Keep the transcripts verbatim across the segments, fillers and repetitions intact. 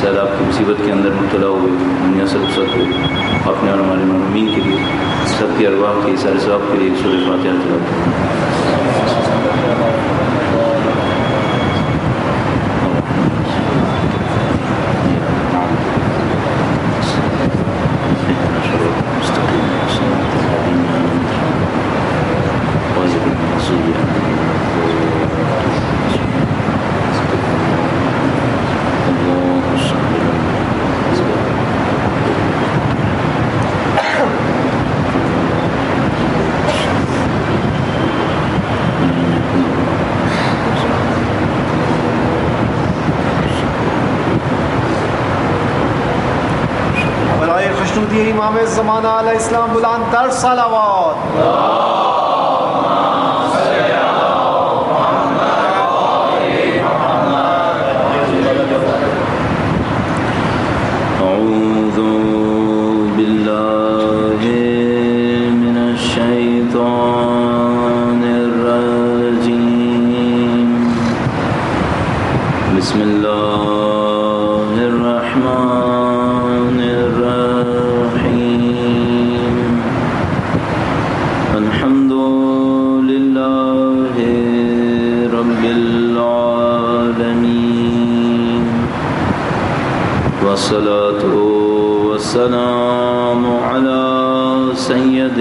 سیلاب کی مصیبت کے اندر مبتلا ہوئے دنیا سے رخصت ہوئے، اپنے اور ہمارے مرحومین کے لیے، سب کی ارواح کے سارے ثواب کے لیے سورۃ فاتحہ تلاوت امام زمانہ علیہ السلام بلند تر صلوات. بسم اللہ الرحمن الرحیم. الحمد للہ رب العالمین والصلاة والسلام علی سید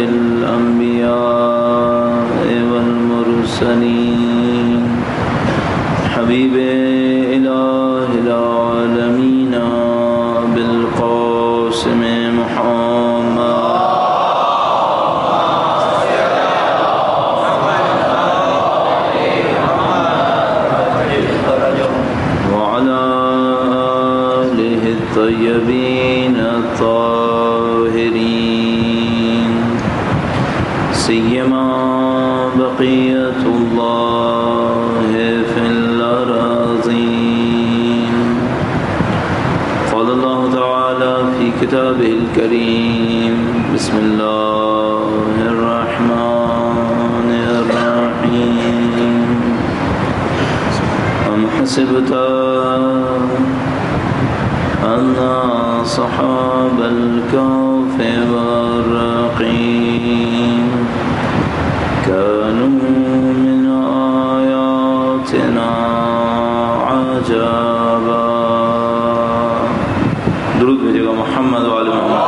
الانبیاء والمرسلین حبیب الہ العالمین بالقاسم محمد وعلى آلہ الطیبین الطاہرین سیما بقیت اللہ فی الأراضین. قال اللہ تعالی فی کتابہ الکریم بسم اللہ الرحمن الرحیم. ام حسبت ان اصحاب الكهف والرقیم كانوا من آیاتنا عجبا. درود بھیجے گا محمد وعلی محمد.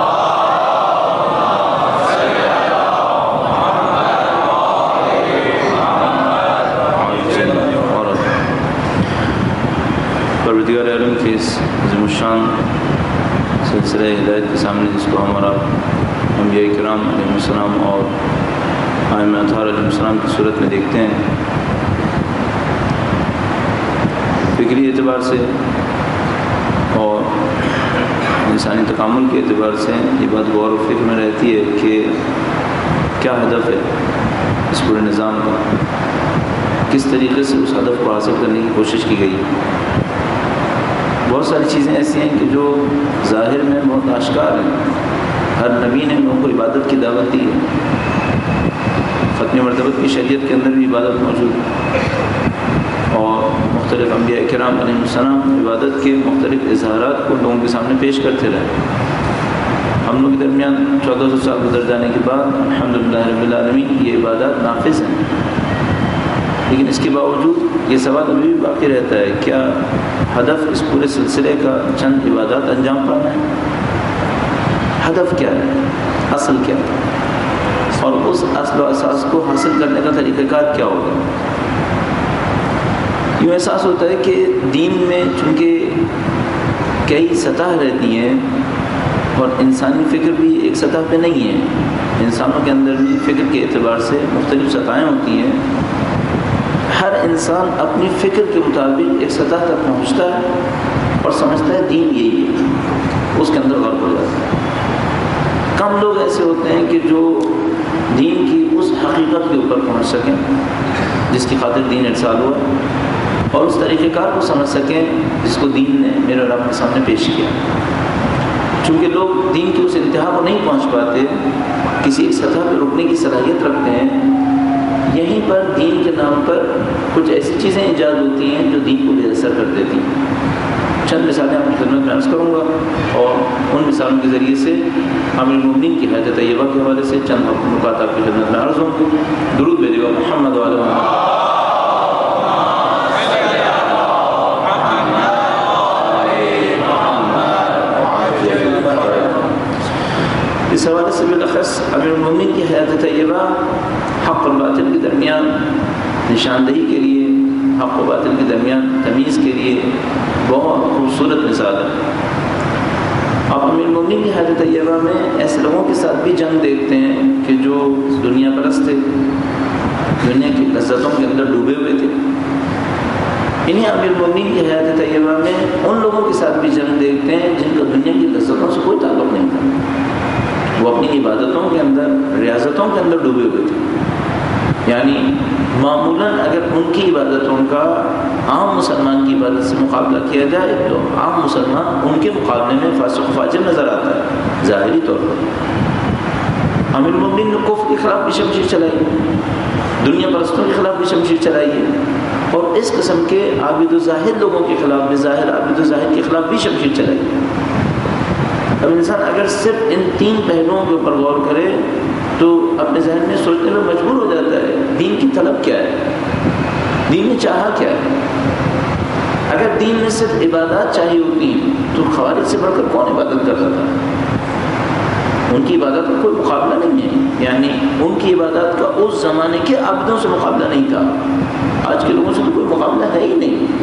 پروردگار عالم کی اس عظیم الشان سلسلہ ہدایت کے سامنے جس کو ہمارا انبیاء کرام علیہ السلام اور ائمہ اطہار علیہ السلام کی صورت میں دیکھتے ہیں، فکری اعتبار سے اور انسانی تکامل کے اعتبار سے یہ بات غور و فکر میں رہتی ہے کہ کیا ہدف ہے اس پورے نظام کا، کس طریقے سے اس ہدف کو حاصل کرنے کی کوشش کی گئی. بہت ساری چیزیں ایسی ہیں کہ جو ظاہر میں بہت آشکار ہیں. ہر نبی نے لوگوں کو عبادت کی دعوت دی ہے. ختم مرتبت کی شریعت کے اندر بھی عبادت موجود ہے اور مختلف انبیاء کرام علیہ السلام عبادت کے مختلف اظہارات کو لوگوں کے سامنے پیش کرتے رہے. ہم لوگ کے درمیان چودہ سو سال گزر جانے کے بعد الحمدللہ رب العالمین یہ عبادات نافذ ہیں، لیکن اس کے باوجود یہ سوال ابھی بھی باقی رہتا ہے، کیا ہدف اس پورے سلسلے کا چند عبادات انجام پانا ہے؟ ہدف کیا ہے؟ اصل کیا ہے؟ اور اس اصل و اساس کو حاصل کرنے کا طریقہ کار کیا ہوگا؟ یوں احساس ہوتا ہے کہ دین میں چونکہ کئی سطح رہتی ہیں اور انسانی فکر بھی ایک سطح پہ نہیں ہے، انسانوں کے اندر بھی فکر کے اعتبار سے مختلف سطحیں ہوتی ہیں. ہر انسان اپنی فکر کے مطابق ایک سطح تک پہنچتا ہے اور سمجھتا ہے دین یہی ہے، اس کے اندر غرق ہو جاتا ہے. کم لوگ ایسے ہوتے ہیں کہ جو دین کی اس حقیقت کے اوپر پہنچ سکیں جس کی خاطر دین ارسال ہوا اور اس طریقہ کار کو سمجھ سکیں جس کو دین نے میرے اور آپ کے سامنے پیش کیا. چونکہ لوگ دین کی اس انتہا کو نہیں پہنچ پاتے، کسی ایک سطح پہ رکنے کی صلاحیت رکھتے ہیں، یہیں پر دین کے نام پر کچھ ایسی چیزیں ایجاد ہوتی ہیں جو دین کو بے اثر کر دیتی ہیں. چند مثالیں آپ کی خدمت میں عرض کروں گا اور ان مثالوں کے ذریعے سے امیر المومنین کی حیات طیبہ کے حوالے سے چند نکات آپ کی خدمت میں عرض ہوں گے. درود بھیجے گا محمد وعلی محمد. اس حوالے سے بالاخص امیر المومنین کی حیات طیبہ حق اور باطل کے درمیان نشاندہی کے لیے، حق و باطل کے درمیان تمیز کے لیے بہت خوبصورت مثال ہے. آپ امیر المومنین کی حیات طیبہ میں ایسے لوگوں کے ساتھ بھی جنگ دیکھتے ہیں کہ جو دنیا پرست تھے، دنیا کی لذتوں کے اندر ڈوبے ہوئے تھے. انہیں امیر المومنین کی حیات طیبہ میں ان لوگوں کے ساتھ بھی جنگ دیکھتے ہیں جن کا دنیا کی لذتوں سے کوئی تعلق نہیں تھا. وہ اپنی عبادتوں کے اندر، ریاضتوں کے اندر ڈوبے ہوئے تھے. یعنی معمولاً اگر ان کی عبادتوں کا عام مسلمان کی عبادت سے مقابلہ کیا جائے تو عام مسلمان ان کے مقابلے میں فاسق و فاجر نظر آتا ہے ظاہری طور پر. امیر المومنین نے کفر کے خلاف بھی شمشیر چلائی، دنیا پرستوں کے خلاف بھی شمشیر چلائی ہے، اور اس قسم کے عابد و زاہد لوگوں کے خلاف بھی، ظاہر عابد و زاہد کے خلاف بھی شمشیر چلائی ہے. اب انسان اگر صرف ان تین پہلوؤں کے اوپر غور کرے تو اپنے ذہن میں سوچنے میں مجبور ہو جاتا ہے دین کی طلب کیا ہے، دین نے چاہا کیا ہے. اگر دین میں صرف عبادات چاہیے ہوتی ہیں تو خوارج سے بڑھ کر کون عبادت کرتا تھا؟ ان کی عبادت کا کوئی مقابلہ نہیں ہے. یعنی ان کی عبادت کا اس زمانے کے عابدوں سے مقابلہ نہیں تھا. آج کے لوگوں سے تو کوئی مقابلہ ہے ہی نہیں.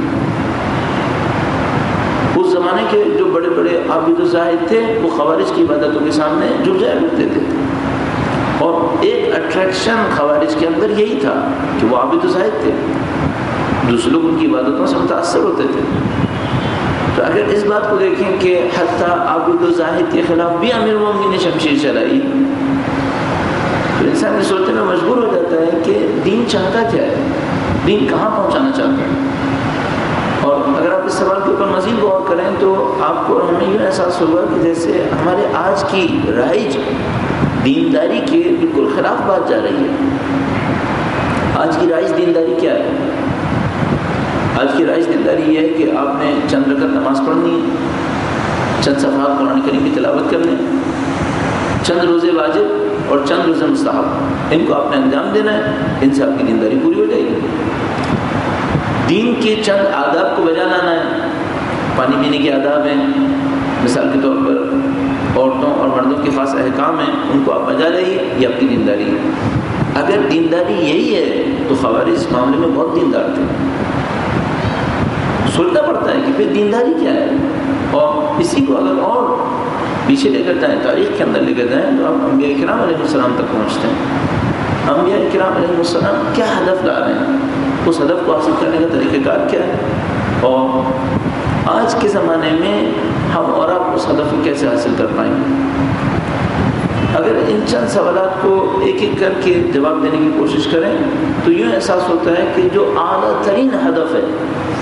اس زمانے کے جو بڑے بڑے عابد و زاہد تھے وہ خوارج کی عبادتوں کے سامنے جھک جایا کرتے تھے، اور ایک اٹریکشن خوارج کے اندر یہی تھا کہ وہ عابد و زاہد تھے، دوسرے لوگ ان کی عبادتوں سے متاثر ہوتے تھے. تو اگر اس بات کو دیکھیں کہ حتیٰ عابد و زاہد کے خلاف بھی امیر المومنین نے شمشیر چلائی تو انسان یہ سوچنے میں مجبور ہو جاتا ہے کہ دین چاہتا کیا ہے، دین کہاں پہنچانا چاہتا ہے. اور اگر آپ اس سوال کے اوپر مزید غور کریں تو آپ کو اور ہمیں یہ احساس ہوگا کہ جیسے ہمارے آج کی رائج دینداری کے بالکل خلاف بات جا رہی ہے. آج کی رائج دینداری کیا ہے؟ آج کی رائج دینداری یہ ہے کہ آپ نے چند رکعت نماز پڑھنی ہے، چند صفحات قرآن کریم کی تلاوت کرنے، چند روزے واجب اور چند روزے مستحب، ان کو آپ نے انجام دینا ہے، ان سے آپ کی دینداری پوری ہو جائے گی. دین کے چند آداب کو بجا لانا ہے. پانی پینے کے آداب ہیں، مثال کے طور پر عورتوں اور مردوں کے خاص احکام ہیں، ان کو آپ بجا لائیے، یہ آپ کی دینداری ہے. اگر دینداری یہی ہے تو خوارج اس معاملے میں بہت دیندار تھے. سوچنا پڑتا ہے کہ پھر دینداری کیا ہے. اور اسی کو اگر اور پیچھے لے کر جائیں، تاریخ کے اندر لے کر جائیں تو آپ انبیاء کرام علیہ السلام تک پہنچتے ہیں. انبیاء کرام علیہ السلام کیا ہدف لا رہے ہیں، اس ہدف کو حاصل کرنے کا طریقہ کار کیا ہے، اور آج کے زمانے میں ہم اور آپ اس ہدف کو کیسے حاصل کر پائیں گے. اگر ان چند سوالات کو ایک ایک کر کے جواب دینے کی کوشش کریں تو یوں احساس ہوتا ہے کہ جو اعلیٰ ترین ہدف ہے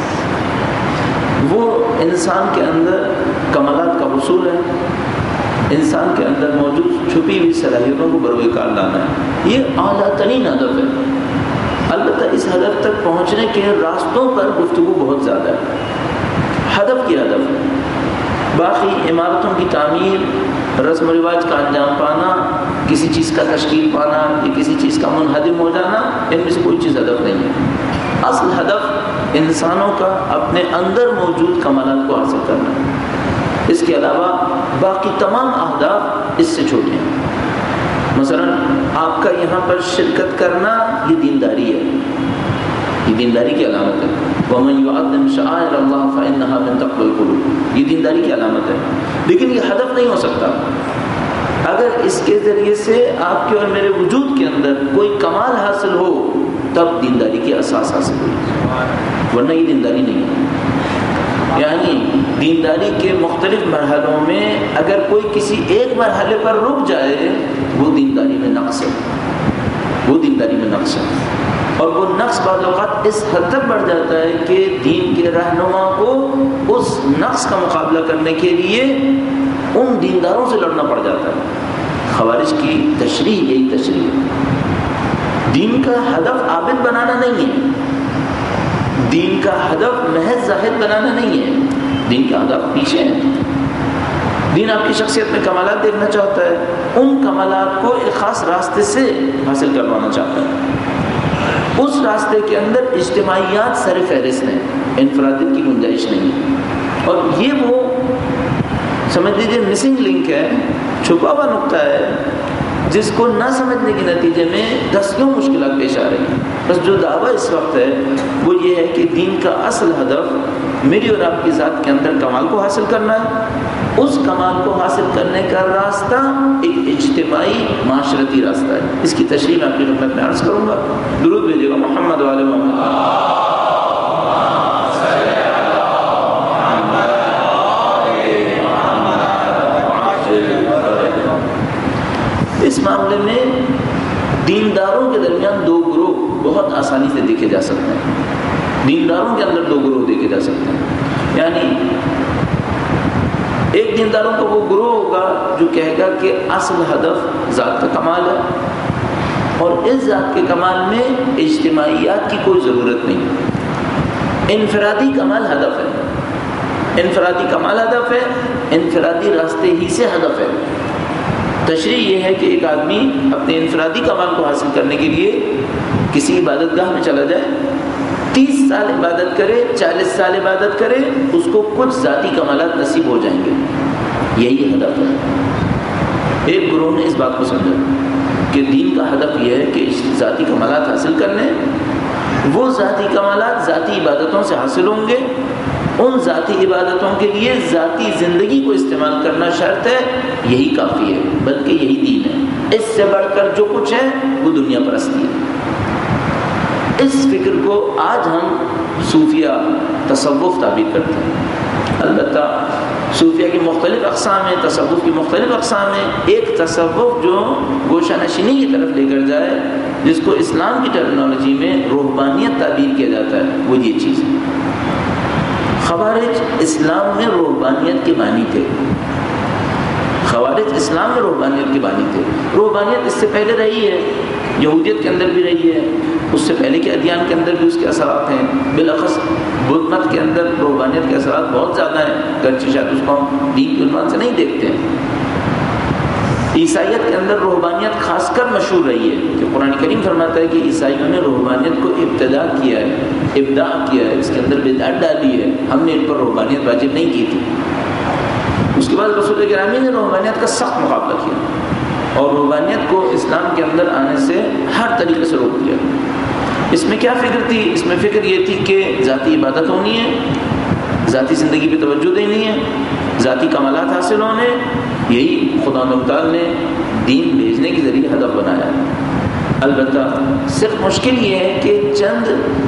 وہ انسان کے اندر کمالات کا حصول ہے، انسان کے اندر موجود چھپی ہوئی صلاحیتوں کو بروئے کار لانا ہے. یہ اعلیٰ ترین ہدف ہے. البتہ اس ہدف تک پہنچنے کے راستوں پر گفتگو بہت زیادہ ہے. ہدف کی ہدف ہے، باقی عمارتوں کی تعمیر، رسم و رواج کا انجام پانا، کسی چیز کا تشکیل پانا یا کسی چیز کا منہدم ہو جانا، ان میں سے کوئی چیز ہدف نہیں ہے. اصل ہدف انسانوں کا اپنے اندر موجود کمالات کو حاصل کرنا ہے. اس کے علاوہ باقی تمام اہداف اس سے چھوٹے ہیں. مثلا آپ کا یہاں پر شرکت کرنا یہ دینداری ہے، یہ دینداری کی علامت ہے. وَمَن يُعَظِّمْ شَعَائِرَ اللَّهِ فَإِنَّهَا مِن تَقْوَى الْقُلُوبِ، یہ دینداری کی علامت ہے. لیکن یہ ہدف نہیں ہو سکتا. اگر اس کے ذریعے سے آپ کے اور میرے وجود کے اندر کوئی کمال حاصل ہو تب دینداری کی اساس حاصل ہوئی، ورنہ یہ دینداری نہیں ہے. یعنی دینداری کے مختلف مرحلوں میں اگر کوئی کسی ایک مرحلے پر رک جائے وہ دینداری میں نقص ہے، وہ دینداری میں نقص ہے. اور وہ نقص بعض اوقات اس حد تک بڑھ جاتا ہے کہ دین کے رہنما کو اس نقص کا مقابلہ کرنے کے لیے ان دینداروں سے لڑنا پڑ جاتا ہے. خوارج کی تشریح یہی تشریح ہے. دین کا ہدف عابد بنانا نہیں ہے، دین کا ہدف محض زاہد بنانا نہیں ہے. دین کے اہداف پیچھے ہیں. دین آپ کی شخصیت میں کمالات دیکھنا چاہتا ہے، ان کمالات کو ایک خاص راستے سے حاصل کروانا چاہتا ہے. اس راستے کے اندر اجتماعیات سر فہرست ہیں، انفرادیت کی گنجائش نہیں ہے. اور یہ وہ سمجھ لیجیے مسنگ لنک ہے، چھپا ہوا نقطہ ہے، جس کو نہ سمجھنے کے نتیجے میں دسیوں مشکلات پیش آ رہی ہیں. بس جو دعویٰ اس وقت ہے وہ یہ ہے کہ دین کا اصل ہدف میری اور آپ کی ذات کے اندر کمال کو حاصل کرنا ہے. اس کمال کو حاصل کرنے کا راستہ ایک اجتماعی معاشرتی راستہ ہے. اس کی تشریح میں آپ کی خدمت میں عرض کروں گا. درود بھیجیے گا محمد وعلی محمد. اس معاملے میں دینداروں کے درمیان دو گروہ بہت آسانی سے دیکھے جا سکتے ہیں. دینداروں کے اندر دو گروہ دیکھے جا سکتے ہیں. یعنی ایک دینداروں کا وہ گروہ ہوگا جو کہے گا کہ اصل ہدف ذات کا کمال ہے اور اس ذات کے کمال میں اجتماعیات کی کوئی ضرورت نہیں. انفرادی کمال ہدف ہے، انفرادی کمال ہدف ہے، انفرادی راستے ہی سے ہدف ہے. تشریح یہ ہے کہ ایک آدمی اپنے انفرادی کمال کو حاصل کرنے کے لیے کسی عبادت گاہ میں چلا جائے، تیس سال عبادت کرے، چالیس سال عبادت کرے، اس کو کچھ ذاتی کمالات نصیب ہو جائیں گے. یہی ہدف ہے. ایک گروہ نے اس بات کو سمجھا کہ دین کا ہدف یہ ہے کہ ذاتی کمالات حاصل کرنے، وہ ذاتی کمالات ذاتی عبادتوں سے حاصل ہوں گے. ان ذاتی عبادتوں کے لیے ذاتی زندگی کو استعمال کرنا شرط ہے. یہی کافی ہے، بلکہ یہی دین ہے. اس سے بڑھ کر جو کچھ ہے وہ دنیا پرستی ہے. اس فکر کو آج ہم صوفیہ تصوف تعبیر کرتے ہیں. البتہ صوفیہ کی مختلف اقسام ہیں، تصوف کی مختلف اقسام ہیں. ایک تصوف جو گوشہ نشینی کی طرف لے کر جائے، جس کو اسلام کی ٹرمنالوجی میں روحانیت تعبیر کیا جاتا ہے، وہ یہ چیز ہے. خوارج اسلام میں روحانیت کے بانی تھے. خوارج اسلام میں روحانیت کے بانی تھے. روحانیت اس سے پہلے رہی ہے، یہودیت کے اندر بھی رہی ہے، اس سے پہلے کے ادیان کے اندر بھی اس کے اثرات ہیں. بالاخص بدھ مت کے اندر روحانیت کے اثرات بہت زیادہ ہیں، گرچہ شاید اس کو ہم دین کے عنوان سے نہیں دیکھتے ہیں. عیسائیت کے اندر روحانیت خاص کر مشہور رہی ہے کہ قرآن کریم فرماتا ہے کہ عیسائیوں نے روحانیت کو ابتدا کیا ہے، ابداع کیا ہے، اس کے اندر بدعت ڈالی ہے. ہم نے ان پر روحانیت واجب نہیں کی تھی. اس کے بعد رسول گرامی نے روحانیت کا سخت مقابلہ کیا اور روحانیت کو اسلام کے اندر آنے سے ہر طریقے سے روک دیا. اس میں کیا فکر تھی؟ اس میں فکر یہ تھی کہ ذاتی عبادت ہونی ہے، ذاتی زندگی پہ توجہ دینی ہے، ذاتی کمالات حاصل ہونے. یہی خدا مختار نے دین بھیجنے کے ذریعے ہدف بنایا ہے. البتہ صرف مشکل یہ ہے کہ چند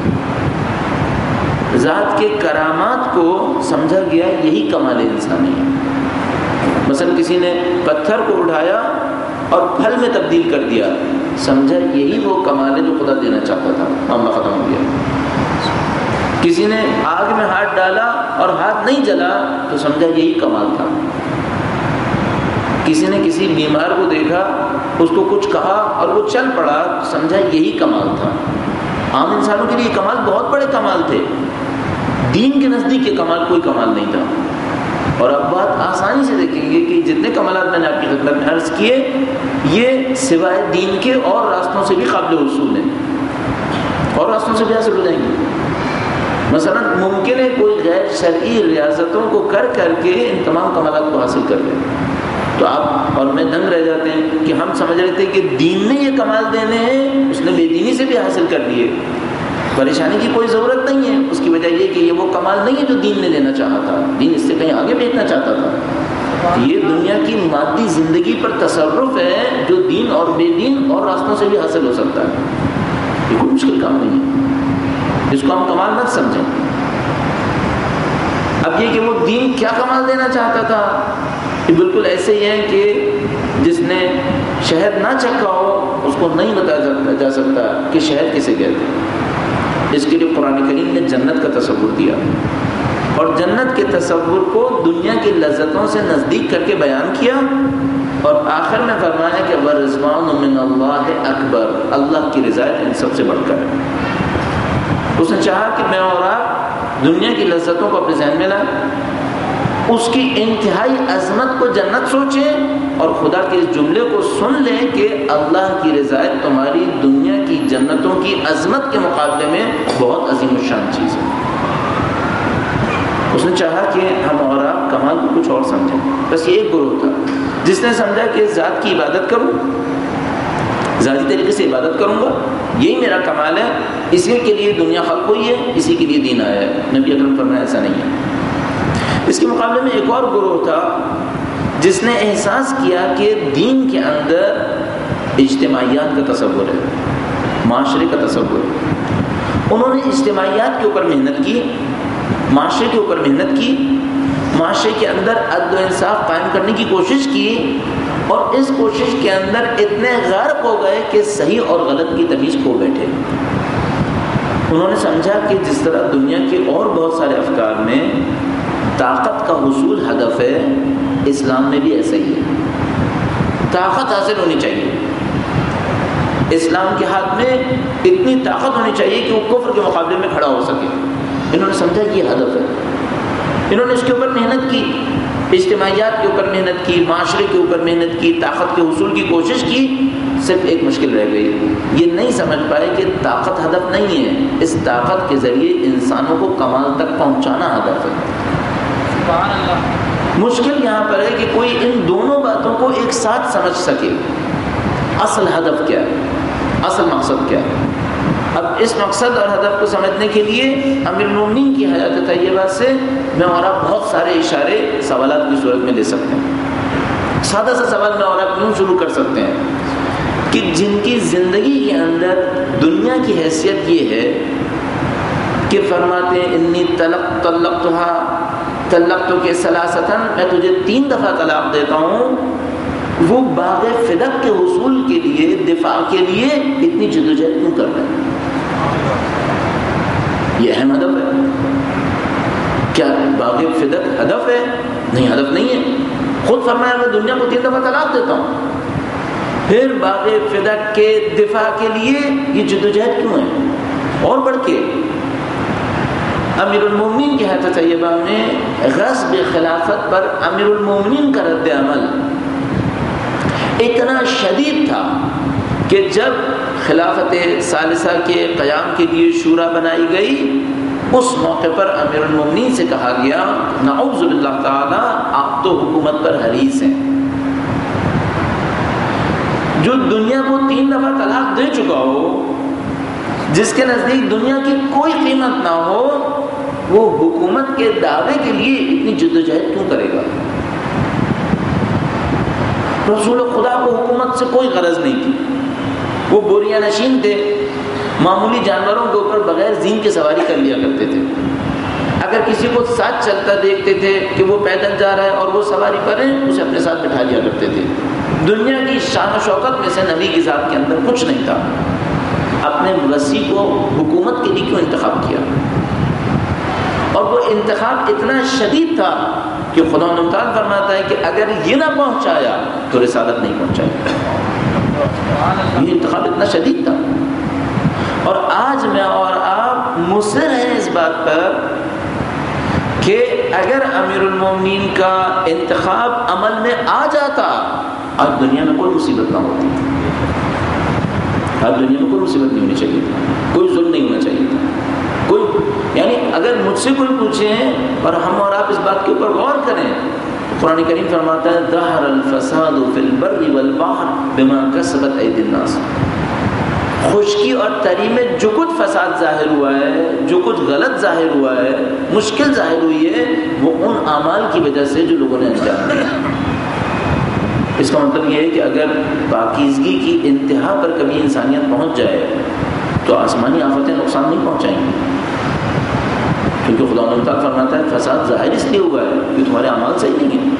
ذات کے کرامات کو سمجھا گیا یہی کمال انسانی ہے. مثلا کسی نے پتھر کو اٹھایا اور پھل میں تبدیل کر دیا، سمجھا یہی وہ کمال ہے جو خدا دینا چاہتا تھا. معاملہ ختم ہو گیا. کسی نے آگ میں ہاتھ ڈالا اور ہاتھ نہیں جلا تو سمجھا یہی کمال تھا. کسی نے کسی بیمار کو دیکھا، اس کو کچھ کہا اور وہ چل پڑا، سمجھا یہی کمال تھا. عام انسانوں کے لیے یہ کمال بہت بڑے کمال تھے. دین کے نزدیک یہ کمال کوئی کمال نہیں تھا. اور اب بات آسانی سے دیکھیں گے کہ جتنے کمالات میں نے آپ کی خدمت میں عرض کیے، یہ سوائے دین کے اور راستوں سے بھی قابل حصول ہیں، اور راستوں سے بھی حاصل ہو جائیں گے. مثلا ممکن ہے کوئی غیر شرعی ریاضتوں کو کر کر کے ان تمام کمالات کو حاصل کر لیں، تو آپ اور میں دنگ رہ جاتے ہیں کہ ہم سمجھ رہے تھے کہ دین نے یہ کمال دینے ہیں، اس نے بے دینی سے بھی حاصل کر لیے. پریشانی کی کوئی ضرورت نہیں ہے. اس کی وجہ یہ کہ یہ وہ کمال نہیں ہے جو دین نے دینا چاہا تھا. دین اس سے کہیں آگے بھیجنا چاہتا تھا. یہ دنیا کی مادی زندگی پر تصرف ہے جو دین اور بے دین اور راستوں سے بھی حاصل ہو سکتا ہے. یہ کوئی مشکل کام نہیں ہے، اس کو ہم کمال مت سمجھیں. اب یہ کہ وہ دین کیا کمال دینا چاہتا تھا، یہ بالکل ایسے ہی ہے کہ جس نے شہد نہ چکھا ہو اس کو نہیں بتایا جا سکتا کہ شہد کسے کہتے ہیں. اس کے لیے قرآن کریم نے جنت کا تصور دیا اور جنت کے تصور کو دنیا کی لذتوں سے نزدیک کر کے بیان کیا اور آخر میں فرمایا کہ وَرِضْوَانٌ مِّنَ اللَّهِ اکبر، اللہ کی رضایت ان سب سے بڑھ کر ہے. اس نے چاہا کہ میں اور آپ دنیا کی لذتوں کو اپنے ذہن میں لائیں اس کی انتہائی عظمت کو جنت سوچیں اور خدا کے اس جملے کو سن لیں کہ اللہ کی رضایت تمہاری دنیا کی جنتوں کی عظمت کے مقابلے میں بہت عظیم الشان چیز ہے۔ اس نے چاہا کہ ہم اور آپ کمال کو کچھ اور سمجھیں۔ بس یہ ایک گروہ تھا جس نے سمجھا کہ ذات کی عبادت کروں، ذاتی طریقے سے عبادت کروں گا، یہی میرا کمال ہے، اسی کے لیے دنیا خلق ہوئی ہے، اسی کے لیے دین آیا ہے۔ نبی اکرم فرمایا ایسا نہیں ہے۔ اس کے مقابلے میں ایک اور گروہ تھا جس نے احساس کیا کہ دین کے اندر اجتماعیات کا تصور ہے، معاشرے کا تصور ہے۔ انہوں نے اجتماعیات کے اوپر محنت کی، معاشرے کے اوپر محنت کی، معاشرے کے اندر عدل و انصاف قائم کرنے کی کوشش کی، اور اس کوشش کے اندر اتنے غرق ہو گئے کہ صحیح اور غلط کی تمیز کھو بیٹھے۔ انہوں نے سمجھا کہ جس طرح دنیا کے اور بہت سارے افکار میں طاقت کا حصول ہدف ہے، اسلام میں بھی ایسا ہی ہے، طاقت حاصل ہونی چاہیے۔ اسلام کے ہاتھ میں اتنی طاقت ہونی چاہیے کہ وہ کفر کے مقابلے میں کھڑا ہو سکے۔ انہوں نے سمجھا کہ یہ ہدف ہے، انہوں نے اس کے اوپر محنت کی، اجتماعیات کے اوپر محنت کی، معاشرے کے اوپر محنت کی، طاقت کے حصول کی کوشش کی۔ صرف ایک مشکل رہ گئی، یہ نہیں سمجھ پائے کہ طاقت ہدف نہیں ہے، اس طاقت کے ذریعے انسانوں کو کمال تک پہنچانا ہدف ہے۔ سبحان اللہ۔ مشکل یہاں پر ہے کہ کوئی ان دونوں باتوں کو ایک ساتھ سمجھ سکے۔ اصل ہدف کیا ہے، اصل مقصد کیا ہے۔ اب اس مقصد اور ہدف کو سمجھنے کے لیے امیر المومنین کی حیات طیبہ سے میں اور آپ بہت سارے اشارے سوالات کی صورت میں لے سکتے ہیں۔ سادہ سا سوال میں اور آپ یوں شروع کر سکتے ہیں کہ جن کی زندگی کے اندر دنیا کی حیثیت یہ ہے کہ فرماتے ہیں انی طلق طلقتھا طلقت کے ثلاثتاً، میں تجھے تین دفعہ طلاق دیتا ہوں، وہ باغ فدق کے حصول کے لیے، دفاع کے لیے اتنی جدوجہد کیوں کر رہے ہیں؟ یہ اہم ہدف ہے۔ کیا باغ فدق ہدف ہے؟ نہیں، ہدف نہیں ہے۔ خود فرمایا میں دنیا کو تین دفعہ طلاق دیتا ہوں، پھر باغ فدق کے دفاع کے لیے یہ جدوجہد کیوں ہے؟ اور بڑھ کے امیر المومنین کی حیات طیبہ میں غصب خلافت پر امیر المومنین کا رد عمل اتنا شدید تھا کہ جب خلافت ثالثہ کے قیام کے لیے شورا بنائی گئی، اس موقع پر امیر المومنین سے کہا گیا نعوذ باللہ تعالی آپ تو حکومت پر حریص ہیں، جو دنیا کو تین دفعہ طلاق دے چکا ہو، جس کے نزدیک دنیا کی کوئی قیمت نہ ہو، وہ حکومت کے دعوے کے لیے اتنی جدوجہد کیوں کرے گا؟ رسول خدا کو حکومت سے کوئی غرض نہیں تھی، وہ بوریہ نشین تھے، معمولی جانوروں کے اوپر بغیر زین کے سواری کر لیا کرتے تھے۔ اگر کسی کو ساتھ چلتا دیکھتے تھے کہ وہ پیدل جا رہا ہے اور وہ سواری پر ہے، اسے اپنے ساتھ بٹھا لیا کرتے تھے۔ دنیا کی شان و شوکت میں سے نبی کی ذات کے اندر کچھ نہیں تھا۔ اپنے مرسی کو حکومت کے لیے کیوں انتخاب کیا؟ اور وہ انتخاب اتنا شدید تھا کہ خدا تعالیٰ فرماتا ہے کہ اگر یہ نہ پہنچایا تو رسالت نہیں پہنچائی۔ یہ انتخاب اتنا شدید تھا، اور آج میں اور آپ مصر ہیں اس بات پر کہ اگر امیر المومنین کا انتخاب عمل میں آ جاتا، آج دنیا میں کوئی مصیبت نہ ہوتی، آج دنیا میں کوئی مصیبت نہیں ہونی چاہیے تھی، کوئی ظلم نہیں ہونا چاہیے تھا، کوئی یعنی اگر مجھ سے کوئی پوچھے اور ہم اور آپ اس بات کے اوپر غور کریں، قرآن کریم فرماتا ہے ظہر الفساد فی البر والبحر بما کسبت ایدی الناس، خشکی اور تری میں جو کچھ فساد ظاہر ہوا ہے، جو کچھ غلط ظاہر ہوا ہے، مشکل ظاہر ہوئی ہے، وہ ان اعمال کی وجہ سے جو لوگوں نے انجام دیا۔ اس کا مطلب یہ ہے کہ اگر پاکیزگی کی انتہا پر کبھی انسانیت پہنچ جائے تو آسمانی آفتیں نقصان نہیں پہنچائیں گی، کیونکہ خدا تعالیٰ فرماتا ہے فساد ظاہر اس لیے ہوا ہے کہ تمہارے اعمال صحیح نہیں ہیں۔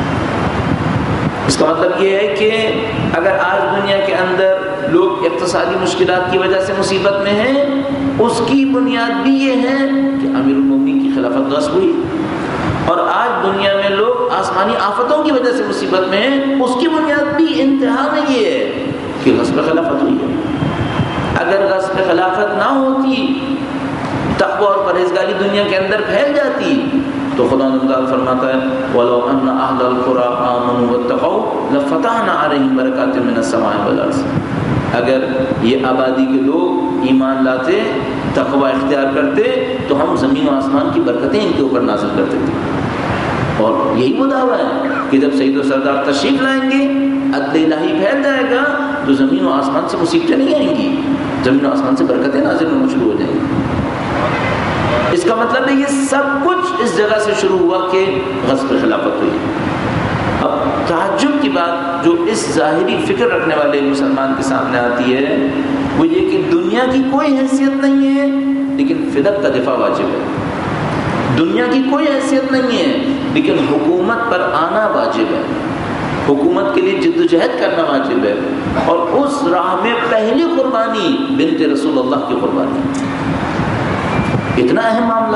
اس کا مطلب یہ ہے کہ اگر آج دنیا کے اندر لوگ اقتصادی مشکلات کی وجہ سے مصیبت میں ہیں، اس کی بنیاد بھی یہ ہے کہ امیر المومنین کی خلافت غصب ہوئی، اور آج دنیا میں لوگ آسمانی آفتوں کی وجہ سے مصیبت میں ہیں، اس کی بنیاد بھی انتہا میں یہ ہے کہ غصب خلافت ہوئی ہے۔ اگر غصب خلافت نہ ہوتی، تقوی اور پرہیزگاری دنیا کے اندر پھیل جاتی، تو خدا تعالیٰ فرماتا ہے وَلَوْ أَنَّ أَهْلَ الْقُرَىٰ آمَنُوا وَاتَّقَوْا لَفَتَحْنَا عَلَيْهِمْ بَرَكَاتٍ مِّنَ السَّمَاءِ وَالْأَرْضِ، اگر یہ آبادی کے لوگ ایمان لاتے، تقوی اختیار کرتے، تو ہم زمین و آسمان کی برکتیں ان کے اوپر نازل کرتے تھے۔ اور یہی وہ دعویٰ ہے کہ جب سید و سردار تشریف لائیں گے، عدل الہی پھیل جائے گا، تو زمین و آسمان سے مصیبتیں نہیں آئیں گی، زمین و آسمان سے برکتیں نازل ہونا شروع ہو جائیں گی۔ اس کا مطلب ہے یہ سب کچھ اس جگہ سے شروع ہوا کہ غصب خلافت ہوئی۔ اب تعجب کی بات جو اس ظاہری فکر رکھنے والے مسلمان کے سامنے آتی ہے وہ یہ کہ دنیا کی کوئی حیثیت نہیں ہے لیکن فدق کا دفاع واجب ہے، دنیا کی کوئی حیثیت نہیں ہے لیکن حکومت پر آنا واجب ہے، حکومت کے لیے جد و جہد کرنا واجب ہے، اور اس راہ میں پہلی قربانی بنت رسول اللہ کی قربانی۔ اتنا اہم معاملہ،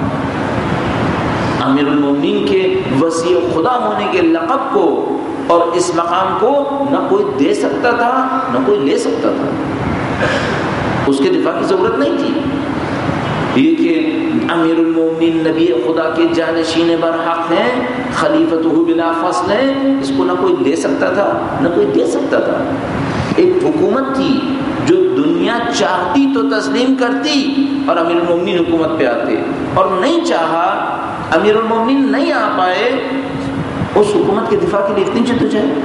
امیر المومنین کے وسیع خدا ہونے کے لقب کو اور اس مقام کو نہ کوئی دے سکتا تھا نہ کوئی لے سکتا تھا، اس کے دفاع کی ضرورت نہیں تھی۔ یہ کہ امیر المومنین نبی خدا کے جانشین برحق ہیں، خلیفتہ بلا فصل ہیں، اس کو نہ کوئی لے سکتا تھا نہ کوئی دے سکتا تھا۔ ایک حکومت تھی جو دنیا چاہتی تو تسلیم کرتی اور امیر المومنین حکومت پہ آتے، اور نہیں چاہا، امیر المومنین نہیں آ پائے، اس حکومت کے دفاع کے لیے اتنی جدوجہد۔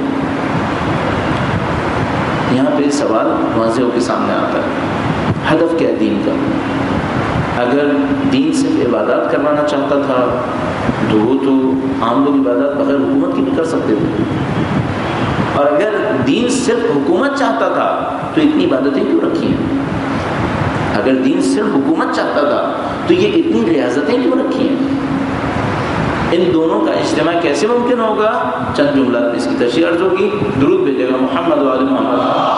یہاں پہ سوال واضح ہو کے سامنے آتا ہے، ہدف کیا ہے دین کا؟ اگر دین صرف عبادات کروانا چاہتا تھا تو وہ تو عام لوگ عبادات بغیر حکومت کی بھی کر سکتے تھے، اور اگر دین صرف حکومت چاہتا تھا تو اتنی عبادتیں کیوں رکھی ہیں؟ اگر دین صرف حکومت چاہتا تھا تو یہ اتنی ریاضتیں کیوں رکھی ہیں؟ ان دونوں کا اجتماع کیسے ممکن ہوگا؟ چند جملات میں اس کی تشریح عرض ہوگی۔ درود بھیجے گا محمد و آل محمد۔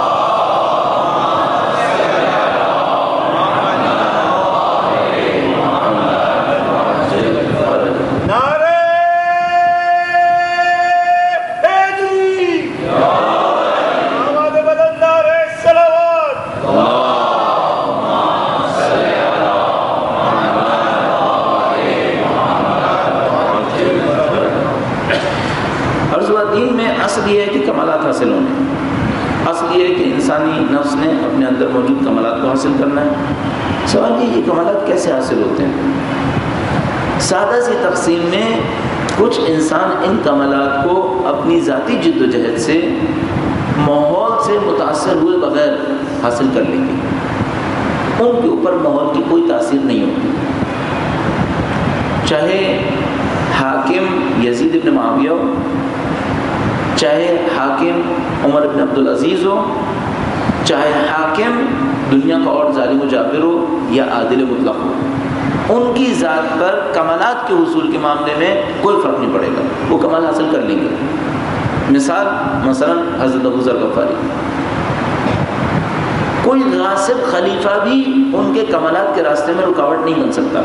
اصل یہ ہے کہ کمالات حاصل ہونے، اصل یہ ہے کہ انسانی نفس نے اپنے اندر موجود کمالات کو حاصل کرنا ہے۔ سوال یہ یہ کمالات کیسے حاصل ہوتے ہیں؟ سادہ سی تقسیم میں کچھ انسان ان کمالات کو اپنی ذاتی جد و جہد سے، ماحول سے متاثر ہوئے بغیر حاصل کر لیں گے، ان کے اوپر ماحول کی کوئی تاثیر نہیں ہوتی۔ چاہے حاکم یزید ابن معاویہ ہو، چاہے حاکم عمر بن عبدالعزیز ہو، چاہے حاکم دنیا کا اور ظالم و جابر ہو یا عادل مطلق ہو، ان کی ذات پر کمالات کے حصول کے معاملے میں کوئی فرق نہیں پڑے گا، وہ کمال حاصل کر لیں گے۔ مثال مثلا حضرت ابو ذر غفاری، کوئی غاصب خلیفہ بھی ان کے کمالات کے راستے میں رکاوٹ نہیں بن سکتا۔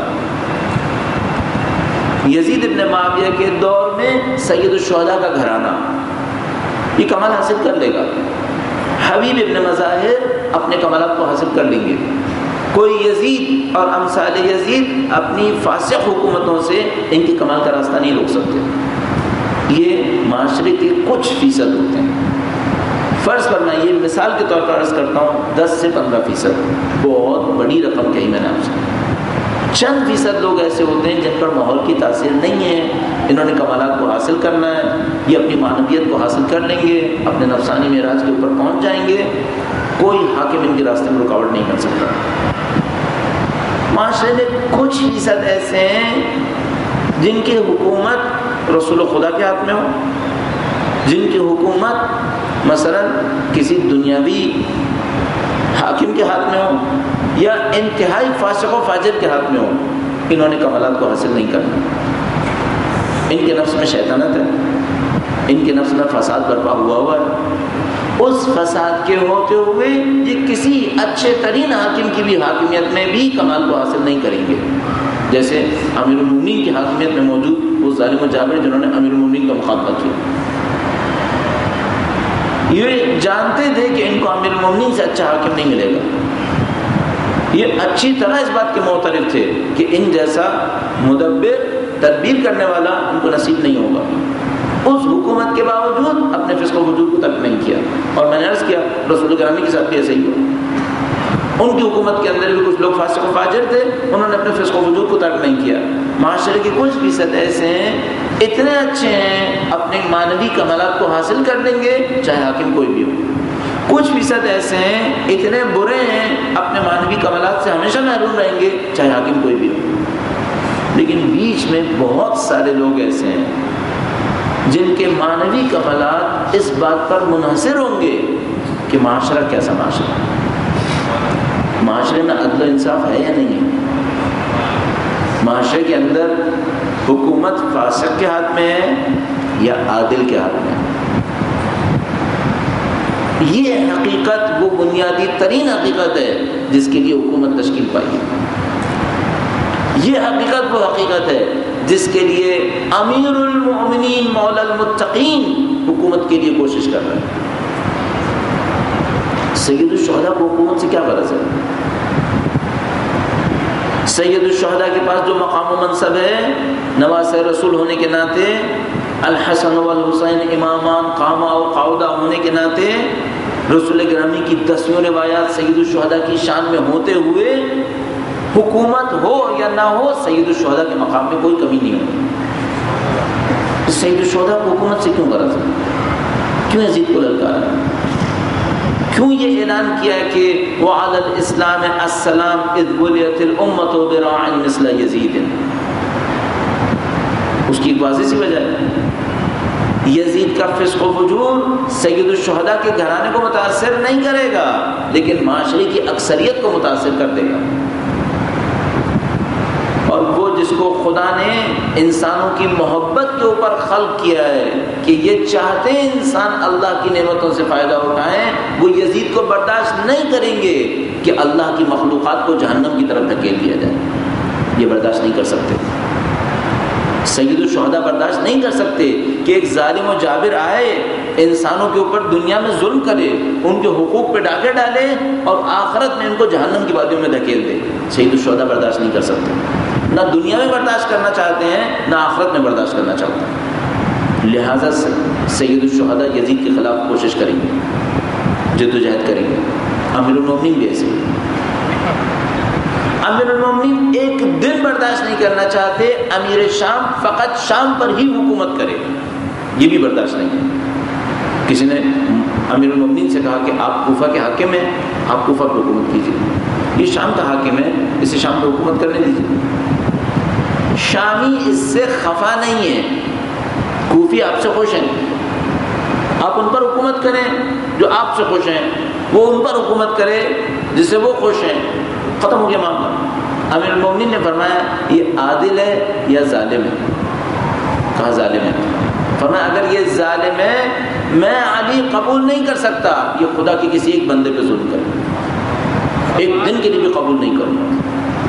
یزید ابن معاویہ کے دور میں سید الشہداء کا گھرانہ یہ کمال حاصل کر لے گا، حبیب ابن مظاہر اپنے کمالات کو حاصل کر لیں گے۔ کوئی یزید اور امثال یزید اپنی فاسق حکومتوں سے ان کے کمال کا راستہ نہیں روک سکتے۔ یہ معاشرے کے کچھ فیصد ہوتے ہیں، فرض کرنا یہ مثال کے طور پر عرض کرتا ہوں دس سے پندرہ فیصد، بہت بڑی رقم کہی میں نے آپ سے۔ چند فیصد لوگ ایسے ہوتے ہیں جن پر ماحول کی تاثیر نہیں ہے، انہوں نے کمالات کو حاصل کرنا ہے، یہ اپنی معنویت کو حاصل کر لیں گے، اپنے نفسانی معراج کے اوپر پہنچ جائیں گے، کوئی حاکم ان کے راستے میں رکاوٹ نہیں بن سکتا۔ معاشرے میں کچھ فیصد ایسے ہیں جن کی حکومت رسول خدا کے ہاتھ میں ہو، جن کی حکومت مثلا کسی دنیاوی حاکم کے ہاتھ میں ہو یا انتہائی فاسق و فاجر کے ہاتھ میں ہو، انہوں نے کمالات کو حاصل نہیں کرنا۔ ان کے نفس میں شیطانت ہے، ان کے نفس میں فساد برپا ہوا ہوا ہے، اس فساد کے ہوتے ہوئے یہ کسی اچھے ترین حاکم کی بھی حاکمیت میں بھی کمال کو حاصل نہیں کریں گے، جیسے امیر المومنین کی حاکمیت میں موجود وہ ظالم و جابر جنہوں نے امیر المومنین کا مقابلہ کیا، یہ جانتے تھے کہ ان کو امیر المومنین سے اچھا حاکم نہیں ملے گا، یہ اچھی طرح اس بات کے معترف تھے کہ ان جیسا مدبر تدبیر کرنے والا ان کو نصیب نہیں ہوگا۔ اس حکومت کے باوجود اپنے فسق و فجور کو ترک نہیں کیا، اور میں نے عرض کیا رسول گرامی کے ساتھ بھی ایسے ہی ہوا، ان کی حکومت کے اندر بھی کچھ لوگ فاسق و فاجر تھے، انہوں نے اپنے فسق و فجور کو ترک نہیں کیا۔ معاشرے کے کچھ فیصد ایسے ہیں اتنے اچھے ہیں اپنے مانوی کمالات کو حاصل کر لیں گے چاہے حاکم کوئی بھی ہو، کچھ فیصد ایسے ہیں اتنے برے ہیں اپنے مانوی کمالات سے ہمیشہ محروم رہیں گے چاہے حاکم کوئی بھی ہو۔ لیکن بیچ میں بہت سارے لوگ ایسے ہیں جن کے مانوی کمالات اس بات پر منحصر ہوں گے کہ معاشرہ کیسا معاشرہ ہے، معاشرے میں عدل و انصاف ہے یا نہیں ہے، معاشرے کے اندر حکومت فاسق کے ہاتھ میں ہے یا عادل کے ہاتھ میں ہے۔ یہ حقیقت وہ بنیادی ترین حقیقت ہے جس کے لیے حکومت تشکیل پائی ہے۔ یہ حقیقت وہ حقیقت ہے جس کے لیے امیر المؤمنین مولا المتقین حکومت کے لیے کوشش کر رہا ہے۔ سید الشہداء کو حکومت سے کیا غرض ہے؟ سید الشہداء کے پاس جو مقام و منصب ہے، نواسہ رسول ہونے کے ناطے، الحسن والحسین امامان قامہ و قعودہ ہونے کے ناطے، رسول گرامی کی دسیوں روایات سید الشہداء کی شان میں ہوتے ہوئے حکومت ہو یا نہ ہو سید الشہداء کے مقام میں کوئی کمی نہیں ہوتی۔ سید الشہداء کو حکومت سے کیوں غرض ہے؟ کیوں یزید کو للکارا ہے؟ کیوں یہ اعلان کیا ہے کہ وعلى الاسلام السلام اذ وليت الامة براع مثل یزید؟ اس کی ایک واضح سی وجہ ہے، یزید کا فسق و فجور سید الشہداء کے گھرانے کو متاثر نہیں کرے گا لیکن معاشرے کی اکثریت کو متاثر کر دے گا، اور وہ جس کو خدا نے انسانوں کی محبت کے اوپر خلق کیا ہے کہ یہ چاہتے ہیں انسان اللہ کی نعمتوں سے فائدہ اٹھائیں، وہ یزید کو برداشت نہیں کریں گے کہ اللہ کی مخلوقات کو جہنم کی طرف دھکیل دیا جائے، یہ برداشت نہیں کر سکتے۔ سید الشہداء برداشت نہیں کر سکتے کہ ایک ظالم و جابر آئے انسانوں کے اوپر دنیا میں ظلم کرے، ان کے حقوق پہ ڈاکے ڈالے اور آخرت میں ان کو جہنم کی وادیوں میں دھکیل دے۔ سید الشہداء برداشت نہیں کر سکتے، نہ دنیا میں برداشت کرنا چاہتے ہیں نہ آخرت میں برداشت کرنا چاہتے ہیں۔ لہٰذا سید الشہداء یزید کے خلاف کوشش کریں گے، جدوجہد کریں گے۔ امیر المومنین بھی ایسے امیر المومنین ایک دن برداشت نہیں کرنا چاہتے امیر شام فقط شام پر ہی حکومت کرے، یہ بھی برداشت نہیں ہے۔ کسی نے امیر المومنین سے کہا کہ آپ کوفہ کے حاکم ہیں، آپ کوفہ پر حکومت کیجیے، یہ شام کا حاکم ہے، اسے شام پر حکومت کرنے دیجیے۔ شامی اس سے خفا نہیں ہے، کوفی آپ سے خوش ہیں، آپ ان پر حکومت کریں جو آپ سے خوش ہیں، وہ ان پر حکومت کرے جس سے وہ خوش ہیں، ختم ہو گیا معاملہ۔ امیر المومنین نے فرمایا یہ عادل ہے یا ظالم ہے؟ کہا ظالم ہے۔ فرمایا اگر یہ ظالم ہے میں علی قبول نہیں کر سکتا یہ خدا کے کسی ایک بندے پہ ظلم کرے، ایک دن کے لیے بھی قبول نہیں کروں گا۔